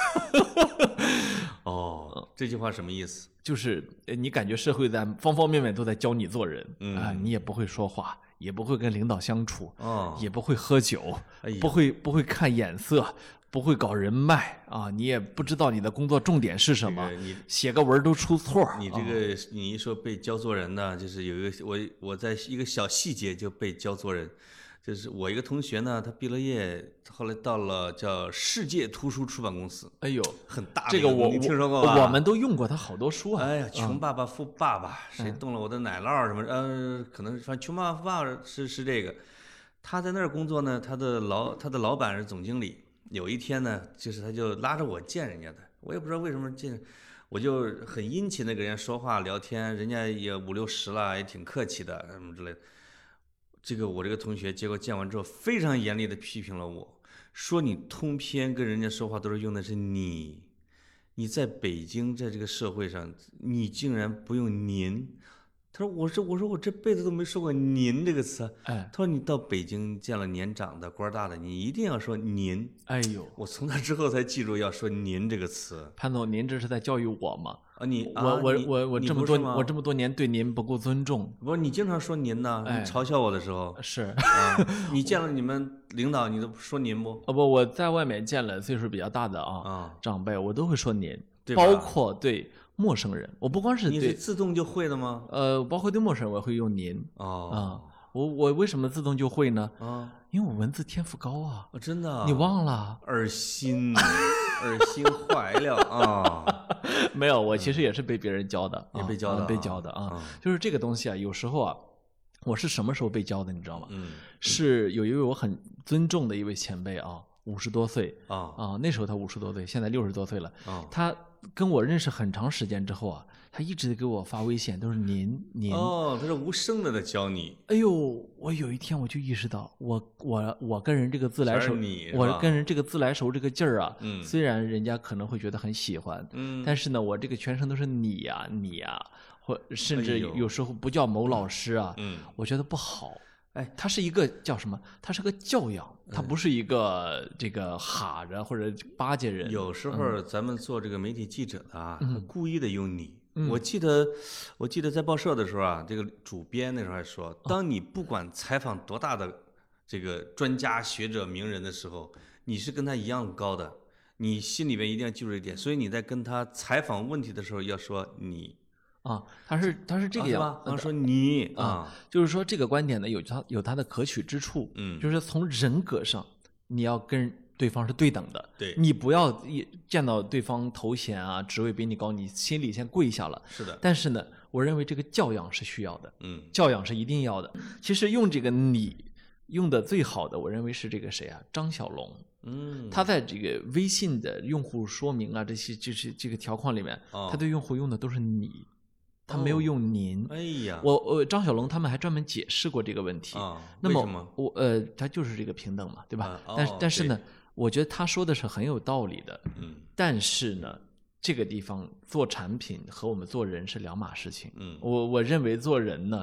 哦，这句话什么意思？ 就是你感觉社会在方方面面都在教你做人， 嗯啊，你也不会说话，也不会跟领导相处， 哦， 也不会喝酒， 哎呀不会不会看眼色，不会搞人脉啊，你也不知道你的工作重点是什么， 这个你写个文都出错。 你这个、啊、你一说被教做人呢，就是有一个我我在一个小细节就被教做人。就是我一个同学呢，他毕了业，后来到了叫世界图书出版公司， 哎呦， 很大的这个我你听说过吧？ 我们都用过他好多书啊。 哎呀，穷爸爸富爸爸， 嗯、 谁动了我的奶酪什么？呃，可能反正穷爸爸富爸爸是是这个。他在那儿工作呢，他的老他的老板是总经理。有一天呢，就是他就拉着我见人家的，我也不知道为什么见，我就很殷勤的跟人家说话聊天，人家也五六十了，也挺客气的什么之类的。这个我这个同学，结果见完之后非常严厉的批评了我，说你通篇跟人家说话都是用的是你，你在北京在这个社会上，你竟然不用您。他说我说我说我这辈子都没说过您这个词。 哎， 他说你到北京见了年长的官大的，你一定要说您。 哎呦， 我从那之后才记住要说您这个词。 潘总，您这是在教育我吗？ 啊，你我我啊我我这么多我这么多年对您不够尊重。 不是你经常说您呢？ 哎、 你嘲笑我的时候是啊，你见了你们领导，你都说您不？ 哦不，我在外面见了岁数比较大的啊、 啊、 长辈，我都会说您， 对包括对陌生人，我不光是对你是自动就会的吗？ 呃，包括对陌生人我会用您。 哦啊、我我为什么自动就会呢？ 啊， 因为我文字天赋高啊。 哦、真的、啊？ 你忘了？ 耳心，耳心坏了啊！ 没有，我其实也是被别人教的， 也被教的、 啊，被教的啊。就是这个东西啊，有时候啊，我是什么时候被教的，你知道吗？ 嗯， 是有一位我很尊重的一位前辈啊，五十多岁啊啊，那时候他五十多岁，现在六十多岁了。 啊， 他跟我认识很长时间之后啊，他一直给我发微信，都是您您。 哦，他是无声的在教你。 哎呦，我有一天我就意识到，我我我跟人这个自来熟，我跟人这个自来熟这个劲儿啊， 嗯， 虽然人家可能会觉得很喜欢， 嗯， 但是呢，我这个全程都是你呀、啊、你呀、啊，或甚至哎有时候不叫某老师啊， 嗯， 我觉得不好。 哎， 它是一个叫什么？它是个教养，它不是一个这个哈着或者巴结人。 有时候咱们做这个媒体记者的啊， 嗯、 故意的用你。 嗯、 我记得，我记得在报社的时候啊，这个主编那时候还说，当你不管采访多大的这个专家学者名人的时候，你是跟他一样高的，你心里面一定要记住一点。所以你在跟他采访问题的时候要说你。 啊，他是他是这个样， 啊、他说你啊，啊就是说这个观点呢有它有它的可取之处， 嗯， 就是从人格上你要跟对方是对等的， 对， 你不要一见到对方头衔啊职位比你高，你心里先跪下了， 是的。 但是呢，我认为这个教养是需要的， 嗯， 教养是一定要的。其实用这个你用的最好的，我认为是这个谁啊，张小龙。 嗯， 他在这个微信的用户说明啊这些就是这个条框里面， 哦、 他对用户用的都是你。他没有用您， 哦、哎呀， 我我张小龙他们还专门解释过这个问题。 啊， 那么为什么我呃，他就是这个平等嘛，对吧？ 啊、 但是、 哦、 但是呢，我觉得他说的是很有道理的。 嗯， 但是呢，这个地方做产品和我们做人是两码事情。 嗯， 我我认为做人呢，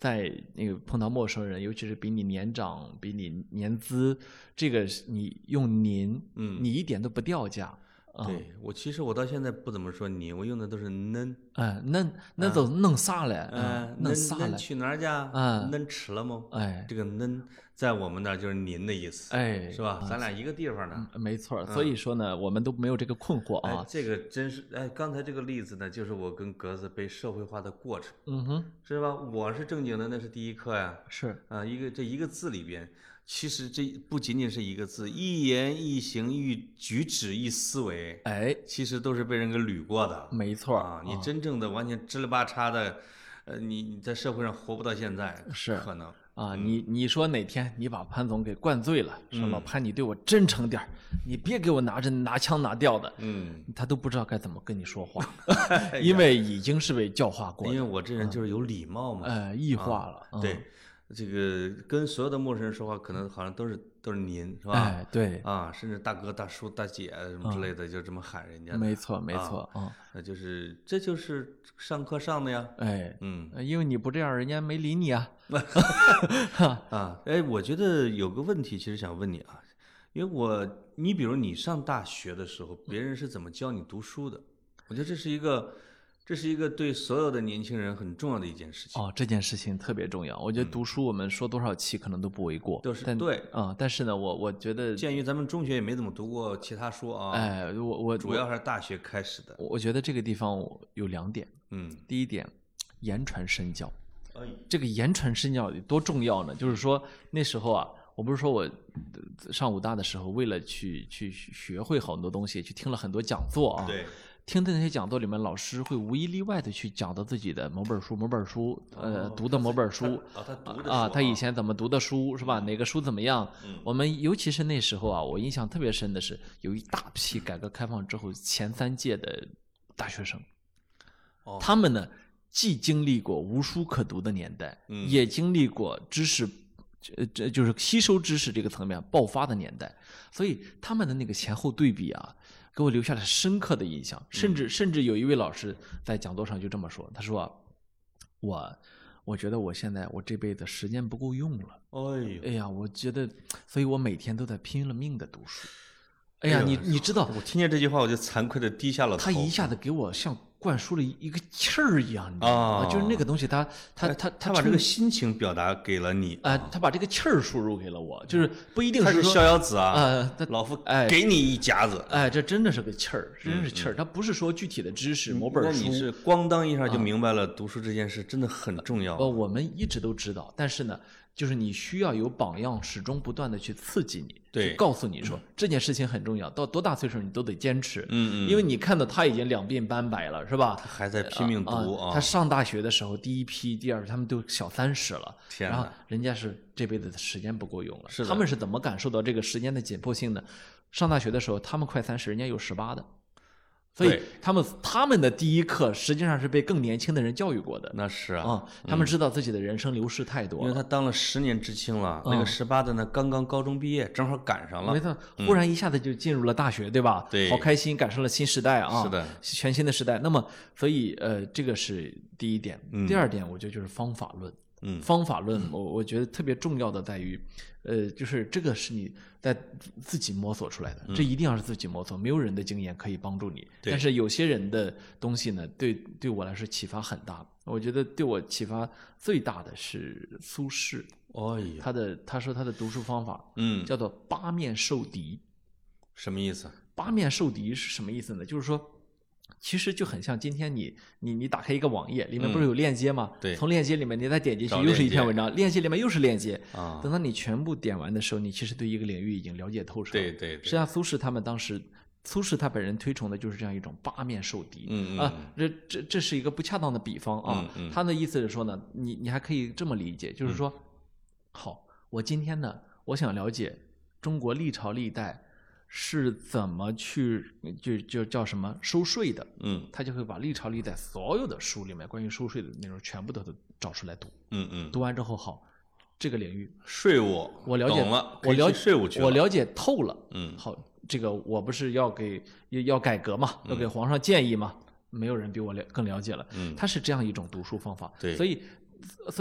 在那个碰到陌生人，尤其是比你年长、比你年资，这个你用您， 嗯， 你一点都不掉价。 对，我其实我到现在不怎么说你，我用的都是恁。 哎，恁恁都弄啥嘞？ 嗯， 弄啥嘞？ 恁去哪儿去？ 嗯， 恁吃了吗？ 哎， 这个恁在我们那儿就是您的意思， 哎， 是吧？咱俩一个地方的。 没错，所以说呢，我们都没有这个困惑啊。 这个真是，哎，刚才这个例子呢，就是我跟格子被社会化的过程， 嗯哼， 是吧？我是正经的，那是第一课呀。 是啊，一个这一个字里边。其实这不仅仅是一个字，一言一行一举止一思维， 哎， 其实都是被人给捋过的。 没错啊，你真正的完全支离八叉的，呃，你你在社会上活不到现在， 是可能啊。你你说哪天你把潘总给灌醉了，说老潘你对我真诚点儿，你别给我拿着拿腔拿调的， 嗯， 他都不知道该怎么跟你说话，因为已经是被教化过的。 因为我这人就是有礼貌嘛， 呃，异化了。 对。这个跟所有的陌生人说话，可能好像都是都是您，是吧？ 哎，对啊，甚至大哥、大叔、大姐什么之类的，就这么喊人家。 没错，没错啊，那就是这就是上课上的呀。 哎， 嗯， 因为你不这样，人家没理你啊。 啊，哎，我觉得有个问题，其实想问你啊，因为我，你比如你上大学的时候，别人是怎么教你读书的？我觉得这是一个。这是一个对所有的年轻人很重要的一件事情。 哦，这件事情特别重要。我觉得读书，我们说多少期可能都不为过。 都是但对啊，但是呢，我我觉得， 鉴于咱们中学也没怎么读过其他书啊， 哎，我我主要是大学开始的。 我觉得这个地方有两点。 嗯， 第一点，言传身教。 哎， 这个言传身教有多重要呢？就是说那时候啊，我不是说我上武大的时候，为了去去学会很多东西，去听了很多讲座啊。 对。 听的那些讲座里面，老师会无一例外的去讲到自己的某本书、某本书，呃，读的某本书啊，他读的啊，他以前怎么读的书是吧？哪个书怎么样？我们尤其是那时候啊，我印象特别深的是，有一大批改革开放之后前三届的大学生，他们呢既经历过无书可读的年代，也经历过知识，呃，这就是吸收知识这个层面爆发的年代，所以他们的那个前后对比啊。给我留下了深刻的印象，甚至甚至有一位老师在讲座上就这么说，他说：“我我觉得我现在我这辈子时间不够用了， 哎哎呀，我觉得，所以我每天都在拼了命的读书。哎呀，你你知道， 我听见这句话我就惭愧的低下了头。 他一下子给我像灌输了一个气儿一样，你知道吗？就是那个东西他，他他他他把这个心情表达给了你啊，他把这个气儿输入给了我，就是不一定是逍遥子啊， 啊， 老夫哎给你一夹子， 哎，这真的是个气儿，真是气儿。他不是说具体的知识某本书， 你是咣当一下就明白了，读书这件事真的很重要。 呃，我们一直都知道，但是呢。就是你需要有榜样，始终不断的去刺激你， 对， 告诉你说、嗯、这件事情很重要，到多大岁数你都得坚持， 嗯嗯， 因为你看到他已经两鬓斑白了，是吧？ 他还在拼命读啊、呃。他上大学的时候，第一批、第二批他们都小三十了， 天然后人家是这辈子的时间不够用了， 是他们是怎么感受到这个时间的紧迫性呢？上大学的时候，他们快三十，人家有十八的。所以他们他们的第一课实际上是被更年轻的人教育过的。 那是啊， 啊、嗯，他们知道自己的人生流逝太多了。 因为他当了十年知青了，嗯、那个十八的呢，刚刚高中毕业，正好赶上了。 没错，忽然一下子就进入了大学，嗯、对吧？ 对， 好开心，赶上了新时代啊！ 是的， 全新的时代。那么，所以呃，这个是第一点。 嗯、 第二点，我觉得就是方法论。 嗯， 方法论，我我觉得特别重要的在于，呃，就是这个是你在自己摸索出来的， 嗯、 这一定要是自己摸索，没有人的经验可以帮助你。但是有些人的东西呢，对对我来说启发很大。我觉得对我启发最大的是苏轼， 哦呀， 他的他说他的读书方法， 嗯， 叫做八面受敌。 什么意思？ 八面受敌是什么意思呢？就是说。其实就很像今天你你你打开一个网页，里面不是有链接吗？ 嗯、对， 从链接里面你再点进去，又是一篇文章，链接里面又是链接啊。 等到你全部点完的时候，你其实对一个领域已经了解透彻了。 对 对, 对。 实际上，苏轼他们当时，苏轼他本人推崇的就是这样一种八面受敌。 嗯嗯啊，这这这是一个不恰当的比方啊。 嗯嗯。 他的意思是说呢，你你还可以这么理解，就是说， 嗯、 好，我今天呢，我想了解中国历朝历代。是怎么去就就叫什么收税的？ 嗯， 他就会把历朝历代所有的书里面关于收税的内容全部都都找出来读。 嗯嗯， 读完之后，好，这个领域税务我了解了， 我了解税务去了， 我了解透了。 嗯， 好，这个我不是要给要改革嘛，要给皇上建议嘛，没有人比我了更了解了。 嗯， 他是这样一种读书方法。 对， 所以所以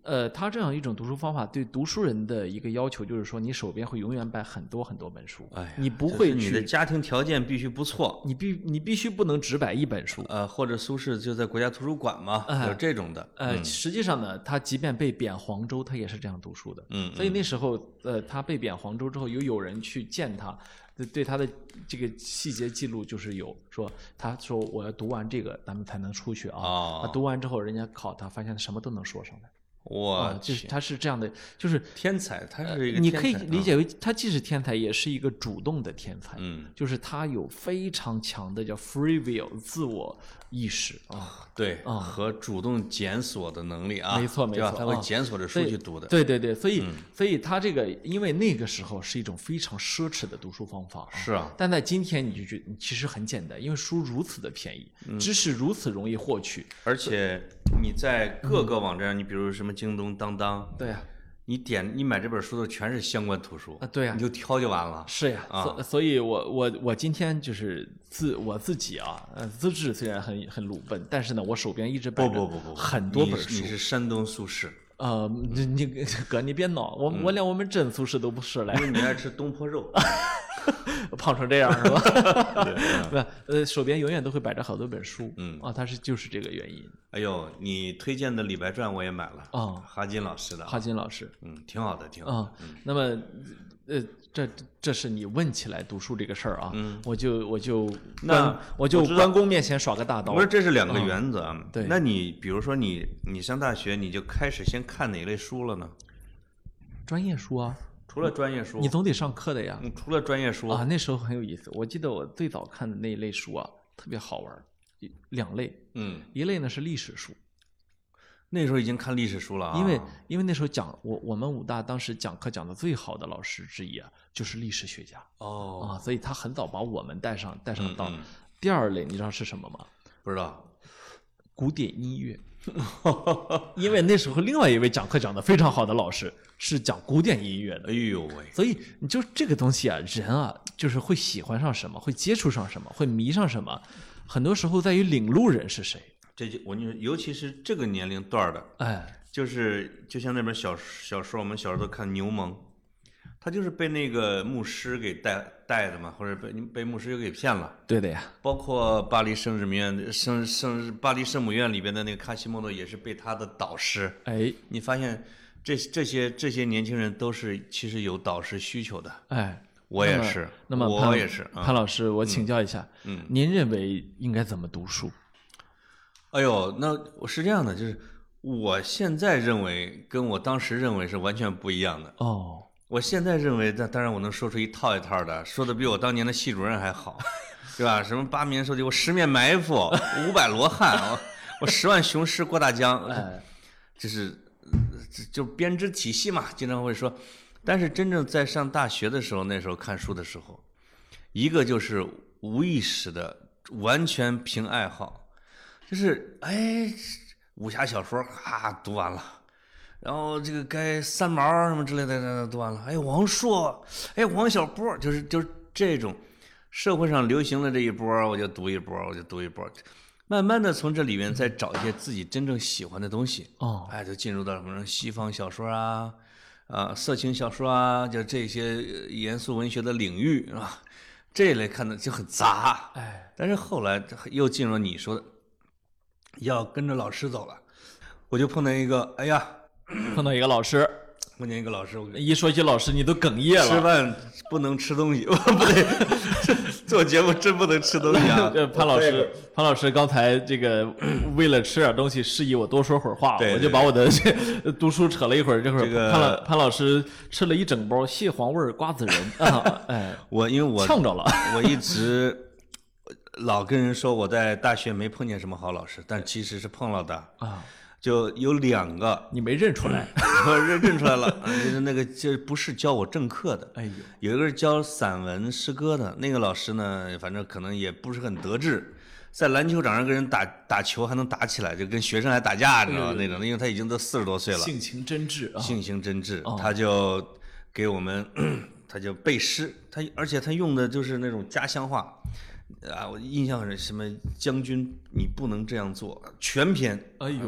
呃，他这样一种读书方法对读书人的一个要求就是说，你手边会永远摆很多很多本书， 哎， 你不会去， 你的家庭条件必须不错， 你必你必须不能只摆一本书， 呃，或者苏轼就在国家图书馆嘛， 哎有这种的。 呃， 嗯实际上呢，他即便被贬黄州，他也是这样读书的。 嗯， 所以那时候，呃，他被贬黄州之后，有有人去见他，对对他的这个细节记录就是有说，他说我要读完这个，咱们才能出去啊。 哦他读完之后，人家考他，发现他什么都能说上来。 我啊，就是他是这样的，就是天才，他是一个你可以天才理解为他既是天才，也是一个主动的天才。 嗯， 就是他有非常强的叫 free will 自我意识啊。 对， 啊和主动检索的能力啊， 没错没对吧错啊他会检索着书去读的。 对对对，所以、 嗯所以他这个，因为那个时候是一种非常奢侈的读书方法、啊， 是啊， 但在今天你就觉得其实很简单，因为书如此的便宜， 嗯知识如此容易获取。 而且你在各个网站，你比如什么京东、当当， 对呀、 你点你买这本书的全是相关图书啊，对呀、 你就挑就完了。 是呀， 啊所所以我我我今天就是自我自己啊，呃，资质虽然很很鲁笨，但是呢，我手边一直摆着不不不不， 很多本你是书。 你是山东苏轼， 呃，你你哥你别闹，我、我连我们真苏轼都不是来因，为你爱吃东坡肉。 胖成这样是吧？ 对嗯不，呃，手边永远都会摆着好多本书， 嗯啊，他是就是这个原因。 哎呦，你推荐的《李白传》我也买了， 啊哈金老师的， 哈金老师， 嗯，挺好的，挺好啊的。， 那么，呃，这这是你问起来读书这个事儿啊， 嗯我就我就那关我就我知道关公面前耍个大刀不，是，这是两个原则啊。 对那你比如说你你上大学，你就开始先看哪类书了呢？ 专业书啊， 除了专业书， 你总得上课的呀。 嗯除了专业书啊，那时候很有意思。我记得我最早看的那一类书啊，特别好玩儿，一两类， 嗯， 一类呢是历史书， 那时候已经看历史书了啊。 因为因为那时候讲我我们武大当时讲课讲的最好的老师之一啊，就是历史学家哦， 啊，所以他很早把我们带上带上道。 嗯嗯第二类你知道是什么吗？ 不知道， 古典音乐，因为那时候另外一位讲课讲的非常好的老师是讲古典音乐的哎，呦喂， 所以你就这个东西啊，人啊，就是会喜欢上什么，会接触上什么，会迷上什么，很多时候在于领路人是谁。 这就我跟你说，尤其是这个年龄段儿的， 哎， 就是就像那本小小说，我们小时候都看《牛虻》，他就是被那个牧师给带带的嘛，或者被被牧师又给骗了。 对的呀， 包括巴黎圣日耳院圣圣巴黎圣母院里边的那个卡西莫多也是被他的导师。 哎你发现这这些这些年轻人都是其实有导师需求的。 哎， 我也是， 那么潘我也是。 潘老师，我请教一下， 嗯， 您认为应该怎么读书？ 哎呦，那我是这样的，就是我现在认为跟我当时认为是完全不一样的。 哦， 我现在认为，那当然我能说出一套一套的，说的比我当年的系主任还好，对吧？什么八面受敌，我十面埋伏，五百罗汉，我我十万雄师过大江， 哎， 就是这就编织体系嘛，经常会说。但是真正在上大学的时候，那时候看书的时候，一个就是无意识的，完全凭爱好。就是哎，武侠小说啊读完了，然后这个该三毛什么之类的读完了，哎王朔，哎王小波，就是就是这种社会上流行的这一波，我就读一波，我就读一波，慢慢的从这里面再找一些自己真正喜欢的东西， 哦， 哎，就进入到什么西方小说啊，啊色情小说啊，就这些严肃文学的领域啊，这一类看的就很杂， 哎， 但是后来又进入你说的。要跟着老师走了，我就碰到一个，哎呀， 碰到一个老师， 碰见一个老师，我一说起老师你都哽咽了。 吃饭不能吃东西，不对，做节目真不能吃东西啊。 呃，潘老师，潘老师刚才这个为了吃点东西，示意我多说会儿话， 对对我就把我的这读书扯了一会儿。这会儿这个潘老潘老师吃了一整包蟹黄味儿瓜子仁啊，哎， 我因为我呛着了。 我一直老跟人说我在大学没碰见什么好老师，但其实是碰了的啊， 就有两个， 你没认出来？ 我认认出来了，就是那个就不是教我正课的， 哎呦， 有一个是教散文诗歌的，那个老师呢，反正可能也不是很得志，在篮球场上跟人打打球还能打起来，就跟学生还打架，你知道吗？那种，因为他已经都四十多岁了， 性情真挚啊， 性情真挚， 哦他就给我们，他就背诗，他而且他用的就是那种家乡话。啊，我印象很什么将军，你不能这样做，全篇。 哎呦，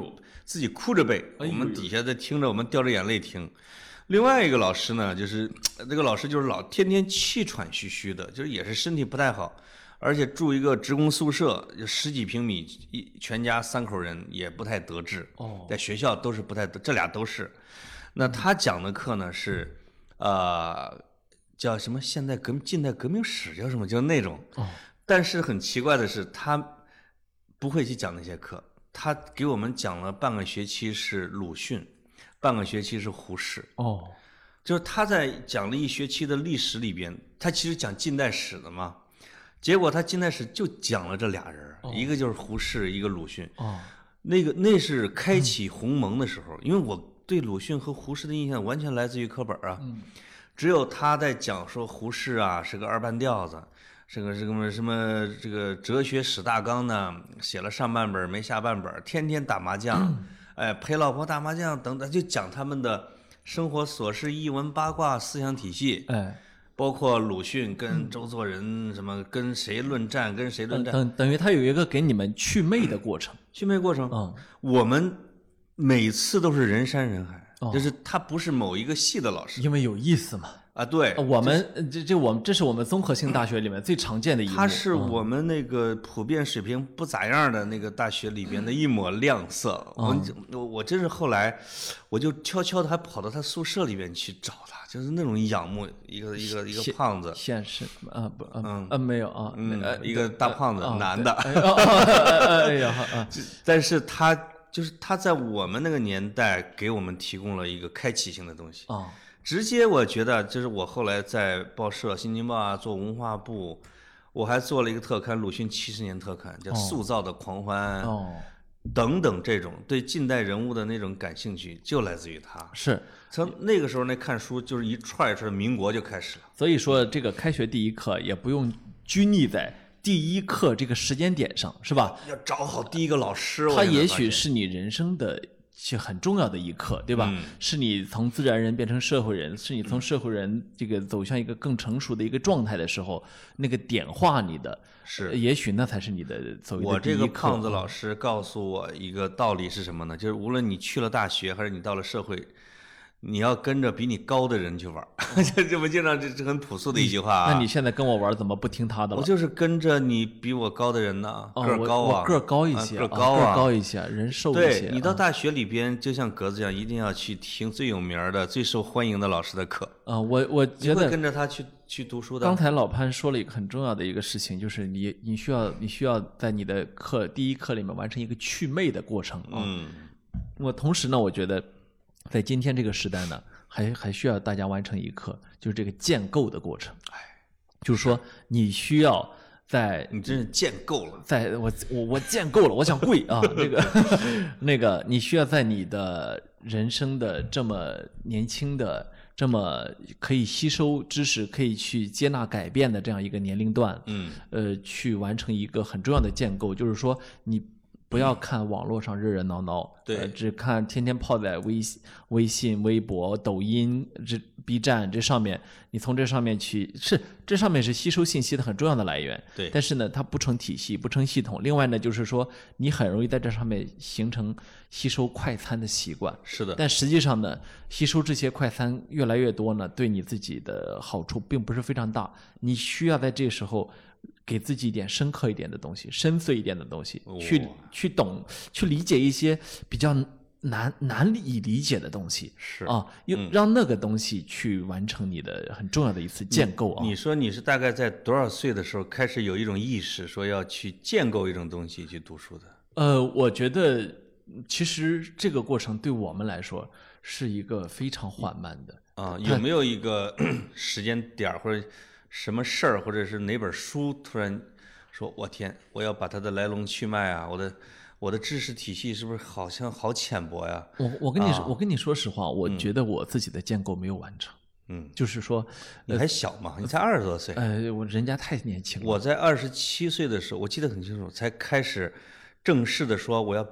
自己哭着背，我们底下在听着，我们掉着眼泪听。另外一个老师呢，就是这个老师就是老天天气喘吁吁的，就是也是身体不太好，而且住一个职工宿舍，就十几平米，一全家三口人也不太得志。 哦， 在学校都是不太得，这俩都是。那他讲的课呢是，呃，叫什么现代革近代革命史叫什么，就那种。 哦， 但是很奇怪的是，他不会去讲那些课，他给我们讲了半个学期是鲁迅。半个学期是胡适。 哦， 就是他在讲了一学期的历史里边，他其实讲近代史的嘛，结果他近代史就讲了这俩人， 哦、 一个就是胡适，一个鲁迅。 哦， 那个那是开启鸿蒙的时候，嗯、因为我对鲁迅和胡适的印象完全来自于课本啊， 嗯、 只有他在讲说胡适啊是个二半吊子，是个什么什么这个哲学史大纲呢，写了上半本没下半本，天天打麻将。嗯哎，陪老婆打麻将等等，就讲他们的生活琐事、译文八卦、思想体系。 哎， 包括鲁迅跟周作人什么，跟谁论战，跟谁论战， 等等于他有一个给你们祛魅的过程。 祛魅过程， 嗯， 我们每次都是人山人海， 哦、 就是他不是某一个系的老师， 因为有意思嘛。 啊，对， 我们这这我们这是我们综合性大学里面最常见的一幕。 它是我们那个普遍水平不咋样的那个大学里边的一抹亮色。 嗯、 我我真是后来，我就悄悄的还跑到他宿舍里边去找他，就是那种仰慕一个一个一个胖子， 现实啊不嗯啊没有啊， 嗯，一个大胖子，男的。 哎呀， 但是他就是他在我们那个年代给我们提供了一个开启性的东西啊。 直接我觉得就是我后来在报社《新京报》啊做文化部，我还做了一个特刊，鲁迅七十年特刊，叫《塑造的狂欢》 哦， 等等这种对近代人物的那种感兴趣，就来自于他。 是从那个时候那看书就是一串一串，民国就开始了。 所以说这个开学第一课也不用拘泥在第一课这个时间点上，是吧？ 要找好第一个老师， 他也许是你人生的。是很重要的一课，对吧？ 嗯、 是你从自然人变成社会人，是你从社会人这个走向一个更成熟的一个状态的时候，那个点化你的， 是也许那才是你的所谓的我这个胖子老师告诉我一个道理是什么呢？就是无论你去了大学还是你到了社会，你要跟着比你高的人去玩，这这不经常这这很朴素的一句话啊。 那你现在跟我玩，怎么不听他的了？ 我就是跟着你比我高的人呢， 哦、 个儿高啊， 我个儿高一些， 个儿高啊， 个儿高一些，人瘦一些。 对，你到大学里边，就像格子一样，一定要去听最有名的、最受欢迎的老师的课。 啊，我我觉得跟着他去去读书的。 刚才老潘说了一个很重要的一个事情，就是你你需要你需要在你的课第一课里面完成一个祛魅的过程啊。 嗯， 我同时呢，我觉得在今天这个时代呢。还还需要大家完成一课，就是这个建构的过程。 哎， 就是说你需要在， 你真是建构了， 在我我我建构了，我想跪啊，这个那个你需要在你的人生的这么年轻的、这么可以吸收知识、可以去接纳改变的这样一个年龄段， 嗯， 呃，去完成一个很重要的建构，就是说你。不要看网络上热热闹闹， 对、 呃，只看天天泡在微信、微信、微博、抖音、这 B 站这上面，你从这上面去是这上面是吸收信息的很重要的来源， 对。 但是呢，它不成体系，不成系统。另外呢，就是说你很容易在这上面形成吸收快餐的习惯， 是的。 但实际上呢，吸收这些快餐越来越多呢，对你自己的好处并不是非常大。你需要在这时候。给自己一点深刻一点的东西，深邃一点的东西， 哦、 去去懂，去理解一些比较难难以理解的东西， 是啊，用让那个东西去完成你的很重要的一次建构啊。 你, 你说你是大概在多少岁的时候开始有一种意识，说要去建构一种东西去读书的？ 呃，我觉得其实这个过程对我们来说是一个非常缓慢的啊。有没有一个时间点或者？什么事儿，或者是哪本书突然说，我天，我要把它的来龙去脉啊，我的我的知识体系是不是好像好浅薄呀？ 我我跟你说， 啊、 我跟你说实话，我觉得我自己的建构没有完成。 嗯， 就是说， 你还小嘛，你才二十多岁。 呃，我人家太年轻了。 我在二十七岁的时候，我记得很清楚，才开始正式的说我要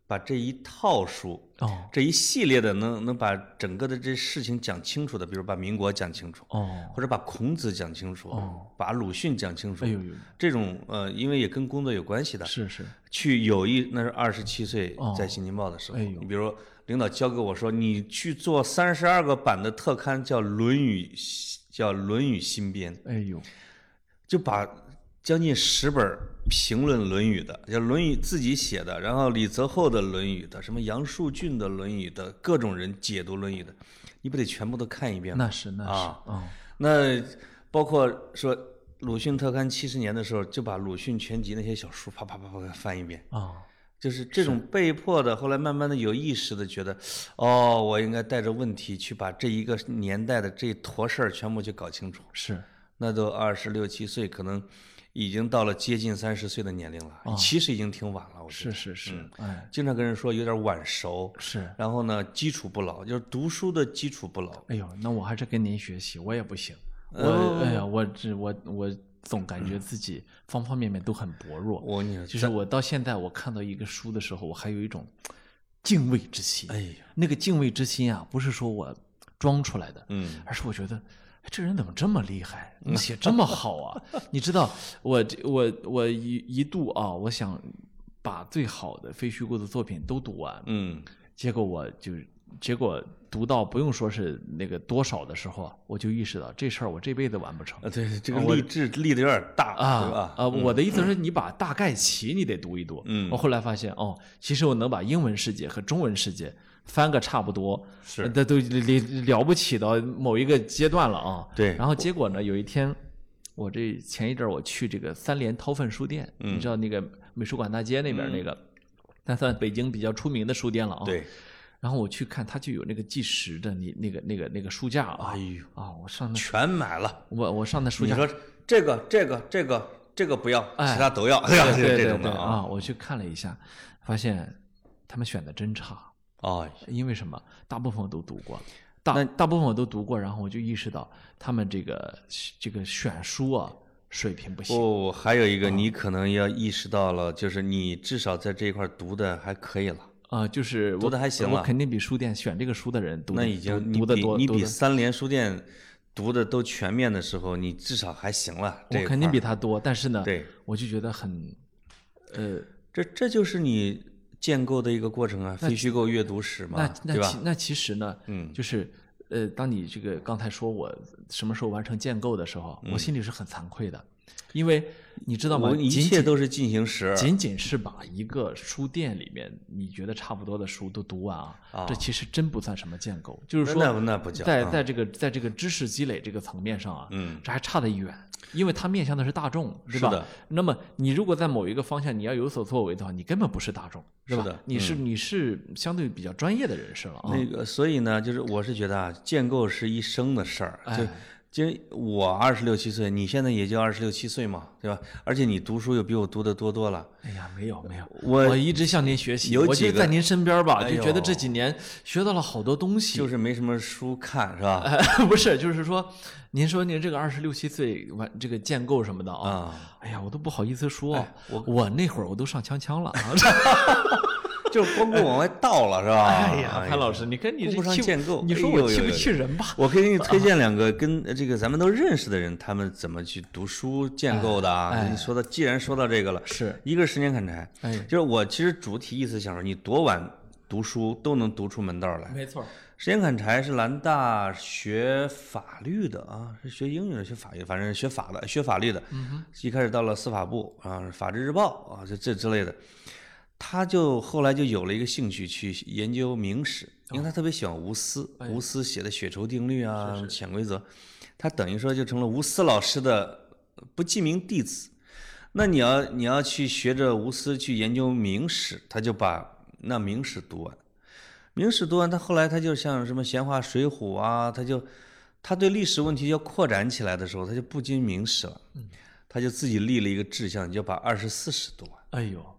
把这一套书， 哦这一系列的能能把整个的这事情讲清楚的，比如把民国讲清楚， 哦， 或者把孔子讲清楚， 哦把鲁迅讲清楚， 哎呦呦， 这种呃，因为也跟工作有关系的， 是是， 去有一那是二十七岁哦在《新京报》的时候， 哎呦你比如说领导交给我说，你去做三十二个版的特刊，叫《论语》，叫《论语新编》， 哎呦， 就把将近十本评论《论语》的，叫《论语》自己写的，然后李泽厚的《论语》的，什么杨树俊的《论语》的，各种人解读《论语》的，你不得全部都看一遍吗？ 那是那是啊， 哦那包括说鲁迅特刊七十年的时候，就把鲁迅全集那些小书啪啪啪啪翻一遍。 哦， 就是这种被迫的，后来慢慢的有意识的觉得，哦，我应该带着问题去把这一个年代的这一坨事儿全部去搞清楚。 是那都二十六七岁，可能已经到了接近三十岁的年龄了，其实已经挺晚了。我觉得是是是，哎经常跟人说有点晚熟， 是， 然后呢，基础不牢，就是读书的基础不牢。 哎呦，那我还是跟您学习，我也不行， 呃我哎呀，我这我我总感觉自己方方面面都很薄弱。 我跟你说， 就是我到现在，我看到一个书的时候，我还有一种敬畏之心。 哎呀， 那个敬畏之心啊，不是说我装出来的， 嗯， 而是我觉得，哎这人怎么这么厉害，怎么写这么好啊？你知道，我这我我一一度啊，我想把最好的非虚构的作品都读完， 嗯， 结果我就结果读到不用说是那个多少的时候啊，我就意识到这事儿我这辈子完不成。 啊，对，这个励志立的有点大，对吧？ 啊，呃，我的意思是你把大概齐你得读一读。 嗯我后来发现哦，其实我能把英文世界和中文世界翻个差不多， 是这都了了不起到某一个阶段了啊。 对然后结果呢，有一天我这前一阵儿我去这个三联韬奋书店， 嗯你知道那个美术馆大街那边那个，那算北京比较出名的书店了啊。 对， 然后我去看，它就有那个计时的你那个那个那个书架啊。 哎呦， 啊，我上那全买了。 我我上那书架， 你说这个这个这个这个不要， 哎其他都要， 对吧？ 对对这种的对啊，我去看了一下，发现他们选的真差。 哦， 因为什么？大部分我都读过，大大部分我都读过，然后我就意识到他们这个这个选书啊水平不行。 不，还有一个你可能要意识到了，就是你至少在这一块读的还可以了。 啊，就是读我得还行了我肯定比书店选这个书的人读得那已经读你比读的多， 你比读得三联书店读的都全面的时候，你至少还行了。这一我肯定块儿比他多，但是呢， 对， 我就觉得很，呃， 这这就是你建构的一个过程啊，非虚构阅读史嘛，对吧？ 那那其那其实呢， 嗯就是呃，当你这个刚才说我什么时候完成建构的时候， 嗯我心里是很惭愧的，因为你知道吗？ 我一仅仅切都是进行时。 仅仅是把一个书店里面你觉得差不多的书都读完啊， 啊这其实真不算什么建构。就是那说， 那不叫啊在在这个在这个知识积累这个层面上啊， 嗯， 这还差得远，因为它面向的是大众，对吧？ 是的那么你如果在某一个方向你要有所作为的话，你根本不是大众，是吧？ 是的你是你是相对比较专业的人士了啊。 那个，所以呢，就是我是觉得啊，建构是一生的事儿。就哎就我二十六七岁，你现在也就二十六七岁嘛，对吧？而且你读书又比我读的多多了。 哎呀，没有没有， 我我一直向您学习，我有几个就在您身边吧， 哎就觉得呦这几年学到了好多东西。 就是没什么书看，是吧？ 呃，不是，就是说，您说您这个二十六七岁完这个建构什么的啊， 啊， 哎呀，我都不好意思说， 哎我我那会儿我都上枪枪了啊。 就是光顾往外倒了，是吧？ 哎呀，潘老师，你跟你顾不上这气建构你说哎呦呦呦我气不气人吧？ 我可以给你推荐两个跟这个咱们都认识的人，他们怎么去读书建构的啊？ 哎你说到，既然说到这个了， 是一个是十年砍柴， 哎就是我其实主体意思想说，你多晚读书都能读出门道来。 没错， 时间砍柴是兰大学法律的啊，是学英语的，学法律，反正是学法的，学法律的。嗯一开始到了司法部啊，法制日报啊，这这之类的，他就后来就有了一个兴趣去研究明史，因为他特别喜欢吴思，吴思写的血酬定律啊、潜规则，他等于说就成了吴思老师的不记名弟子。那你要你要去学着吴思去研究明史，他就把那明史读完。明史读完，他后来他就像什么闲话水浒啊，他就他对历史问题要扩展起来的时候，他就不经明史了，他就自己立了一个志向，就把二十四史读完。 哎呦，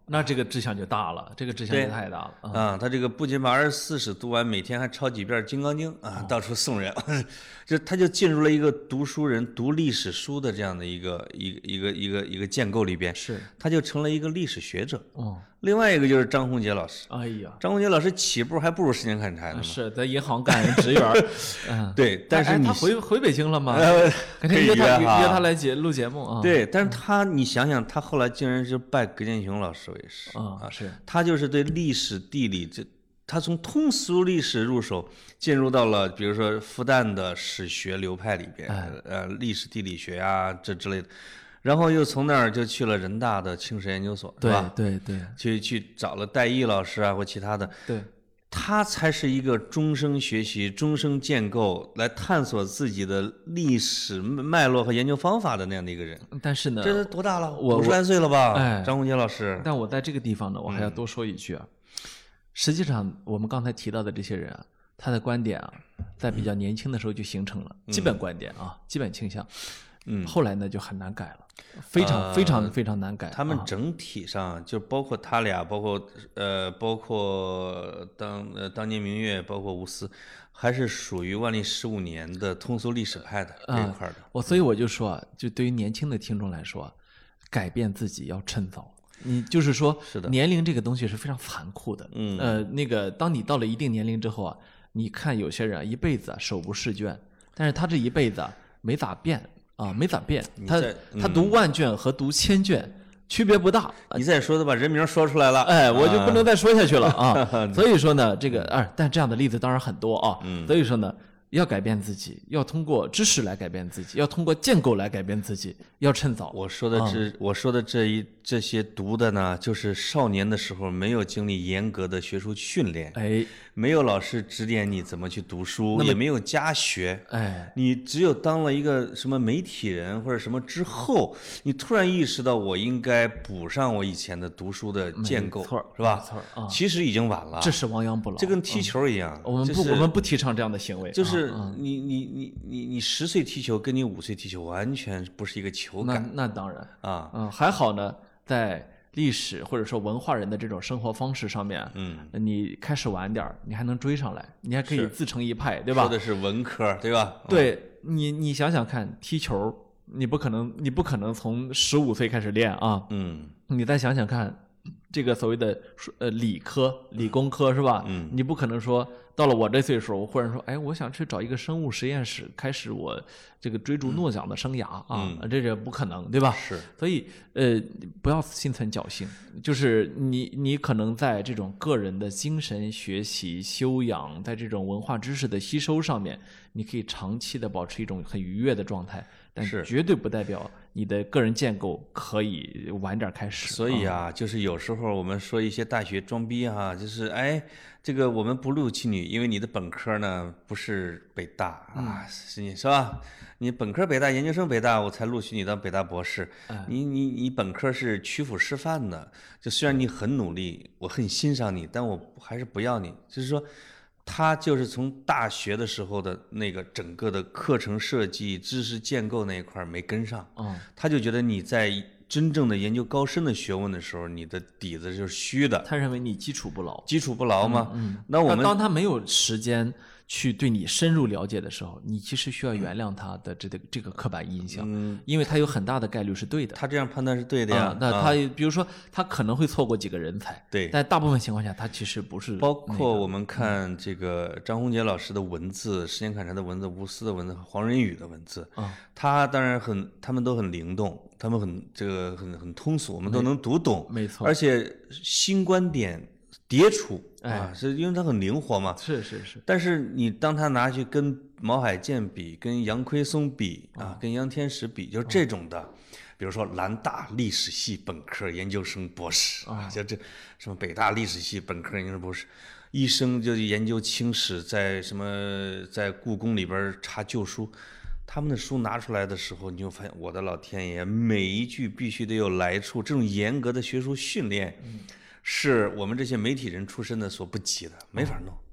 那这个志向就大了，这个志向就太大了啊！ 啊，他这个不仅把二十四史读完，每天还抄几遍《金刚经》啊，到处送人，就他就进入了一个读书人读历史书的这样的一个一个一个一个一个建构里边， 是， 他就成了一个历史学者。 哦， 另外一个就是张宏杰老师， 哎呀， 张宏杰老师起步还不如时间砍柴呢嘛， 是在银行干职员，嗯， 对，但是你他回回北京了吗？ 呃， 改天约他可以约哈约他来节录节目啊。 对，但是他你想想，他后来竟然就拜葛剑雄老师为师啊，是他就是对历史地理这，他从通俗历史入手，进入到了比如说复旦的史学流派里边， 哎呃，历史地理学啊这之类的，然后又从那儿就去了人大的清史研究所，是对吧？ 对对去去找了戴毅老师啊或其他的， 对， 他才是一个终生学习、终生建构来探索自己的历史脉络和研究方法的那样的一个人。 但是呢， 这是多大了？ 我五十来岁了吧？ 哎张宏杰老师。 但我在这个地方呢，我还要多说一句啊。实际上，我们刚才提到的这些人啊，他的观点啊，在比较年轻的时候就形成了基本观点啊，基本倾向。 嗯， 后来呢就很难改了，非常非常非常难改。 他们整体上就包括他俩，包括呃，包括当呃当年明月，包括吴思，还是属于万历十五年的通俗历史派的这一块的。 我所以我就说啊，就对于年轻的听众来说，改变自己要趁早。你就是说， 是的， 年龄这个东西是非常残酷的。 嗯， 呃，那个当你到了一定年龄之后啊，你看有些人啊，一辈子啊手不释卷，但是他这一辈子啊没咋变啊，没咋变。他他读万卷和读千卷区别不大。 你再说的把人名说出来了， 哎，我就不能再说下去了啊。所以说呢，这个啊，但这样的例子当然很多啊。 嗯， 所以说呢，要改变自己，要通过知识来改变自己，要通过建构来改变自己，要趁早。 我说的这，我说的这一这些读的呢，就是少年的时候没有经历严格的学术训练， 哎， 没有老师指点你怎么去读书，也没有家学， 哎， 你只有当了一个什么媒体人或者什么之后，你突然意识到我应该补上我以前的读书的建构，是吧？ 没错啊， 其实已经晚了， 这是亡羊补牢， 这跟踢球一样， 我们不我们不提倡这样的行为， 就是你你你你你十岁踢球跟你五岁踢球完全不是一个球感， 那那当然啊， 嗯，还好呢，在历史或者说文化人的这种生活方式上面， 嗯， 你开始晚点你还能追上来，你还可以自成一派，对吧？ 说的是文科，对吧？ 对你，你想想看，踢球，你不可能，你不可能从十五岁开始练啊。 嗯， 你再想想看，这个所谓的呃理科、理工科是吧？ 嗯， 你不可能说到了我这岁数，我忽然说，哎，我想去找一个生物实验室，开始我这个追逐诺奖的生涯啊， 嗯、 这是不可能，对吧？ 是。 所以呃，不要心存侥幸，就是你你可能在这种个人的精神学习修养，在这种文化知识的吸收上面，你可以长期的保持一种很愉悦的状态。但是绝对不代表你的个人建构可以晚点开始。 所以啊，就是有时候我们说一些大学装逼哈、啊，就是哎，这个我们不录取你，因为你的本科呢不是北大啊，是你是吧？你本科北大，研究生北大，我才录取你当北大博士。 哎、 你你你本科是曲阜师范的，就虽然你很努力，我很欣赏你，但我还是不要你。就是说。他就是从大学的时候的那个整个的课程设计、知识建构那一块没跟上， 嗯， 他就觉得你在真正的研究高深的学问的时候，你的底子就是虚的。 他认为你基础不牢， 基础不牢吗？ 嗯， 那我们当他没有时间去对你深入了解的时候，你其实需要原谅他的这个这个刻板印象， 嗯， 因为他有很大的概率是对的。 他这样判断是对的呀。 啊、那他、啊、比如说他可能会错过几个人才， 对， 但大部分情况下他其实不是、那个。 包括我们看这个张宏杰老师的文字、时间砍柴的文字、吴思的文字、黄仁宇的文字， 啊， 他当然很，他们都很灵动，他们很这个很很通俗，我们都能读懂， 没错， 而且新观点迭出。 啊， 是因为它很灵活嘛。 是是是。 但是你当他拿去跟毛海建比，跟杨奎松比啊，跟杨天石比，就是这种的，比如说南大历史系本科、研究生、博士啊，就这什么北大历史系本科、研究生、博士，一生就研究清史，在什么在故宫里边查旧书。他们的书拿出来的时候，你就发现，我的老天爷，每一句必须得有来处，这种严格的学术训练。嗯，是我们这些媒体人出身的所不及的，没法弄。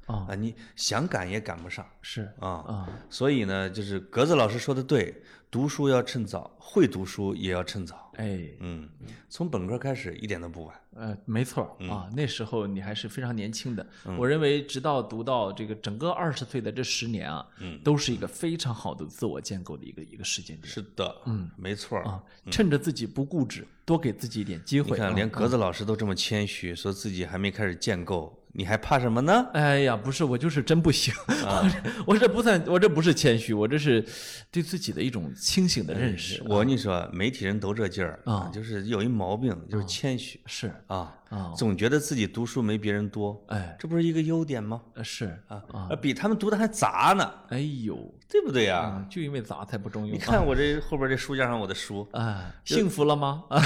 啊啊，你想赶也赶不上是啊。 啊， 所以呢，就是格子老师说的对，读书要趁早，会读书也要趁早。 哎， 嗯，从本科开始一点都不晚。 呃，没错嗯啊，那时候你还是非常年轻的。我认为，直到读到这个整个二十岁的这十年啊， 嗯都是一个非常好的自我建构的一个一个时间点是的，嗯，没错儿。 啊。趁着自己不固执，多给自己一点机会。 你看， 啊连格子老师都这么谦虚，说自己还没开始建构，你还怕什么呢？ 哎呀，不是，我就是真不行，我这不算，我这不是谦虚，我这是对自己的一种清醒的认识。 我跟你说，媒体人都这劲儿啊， 就是有一毛病，就是谦虚是啊啊， 总觉得自己读书没别人多， 哎， 这不是一个优点吗？ 呃是啊啊， 啊，比他们读的还杂呢， 哎呦， 对不对呀？ 啊，就因为杂才不中用。 你看我这后边这书架上我的书， 啊，幸福了吗？啊，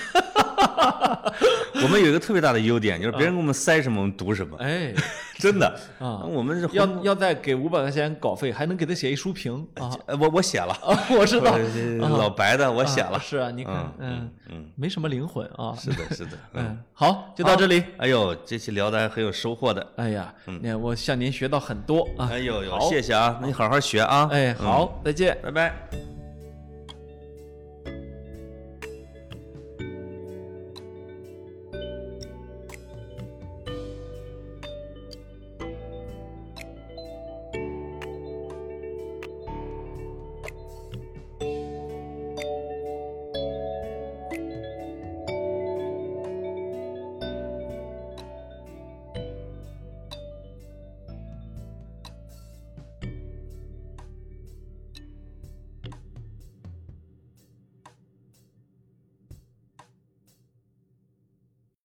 我们有一个特别大的优点，就是别人给我们塞什么，我们读什么。 哎， 真的啊， 我们是要要再给五百块钱稿费，还能给他写一书评啊。 呃我我写了， 我知道， 老白的我写了。 是啊，你看，嗯嗯，没什么灵魂啊。 是的，是的， 嗯，好，就到这里。 哎呦，这期聊的还很有收获的。 哎呀，那我向您学到很多啊。 哎呦呦，谢谢啊，那你好好学啊。 哎，好，再见， 拜拜。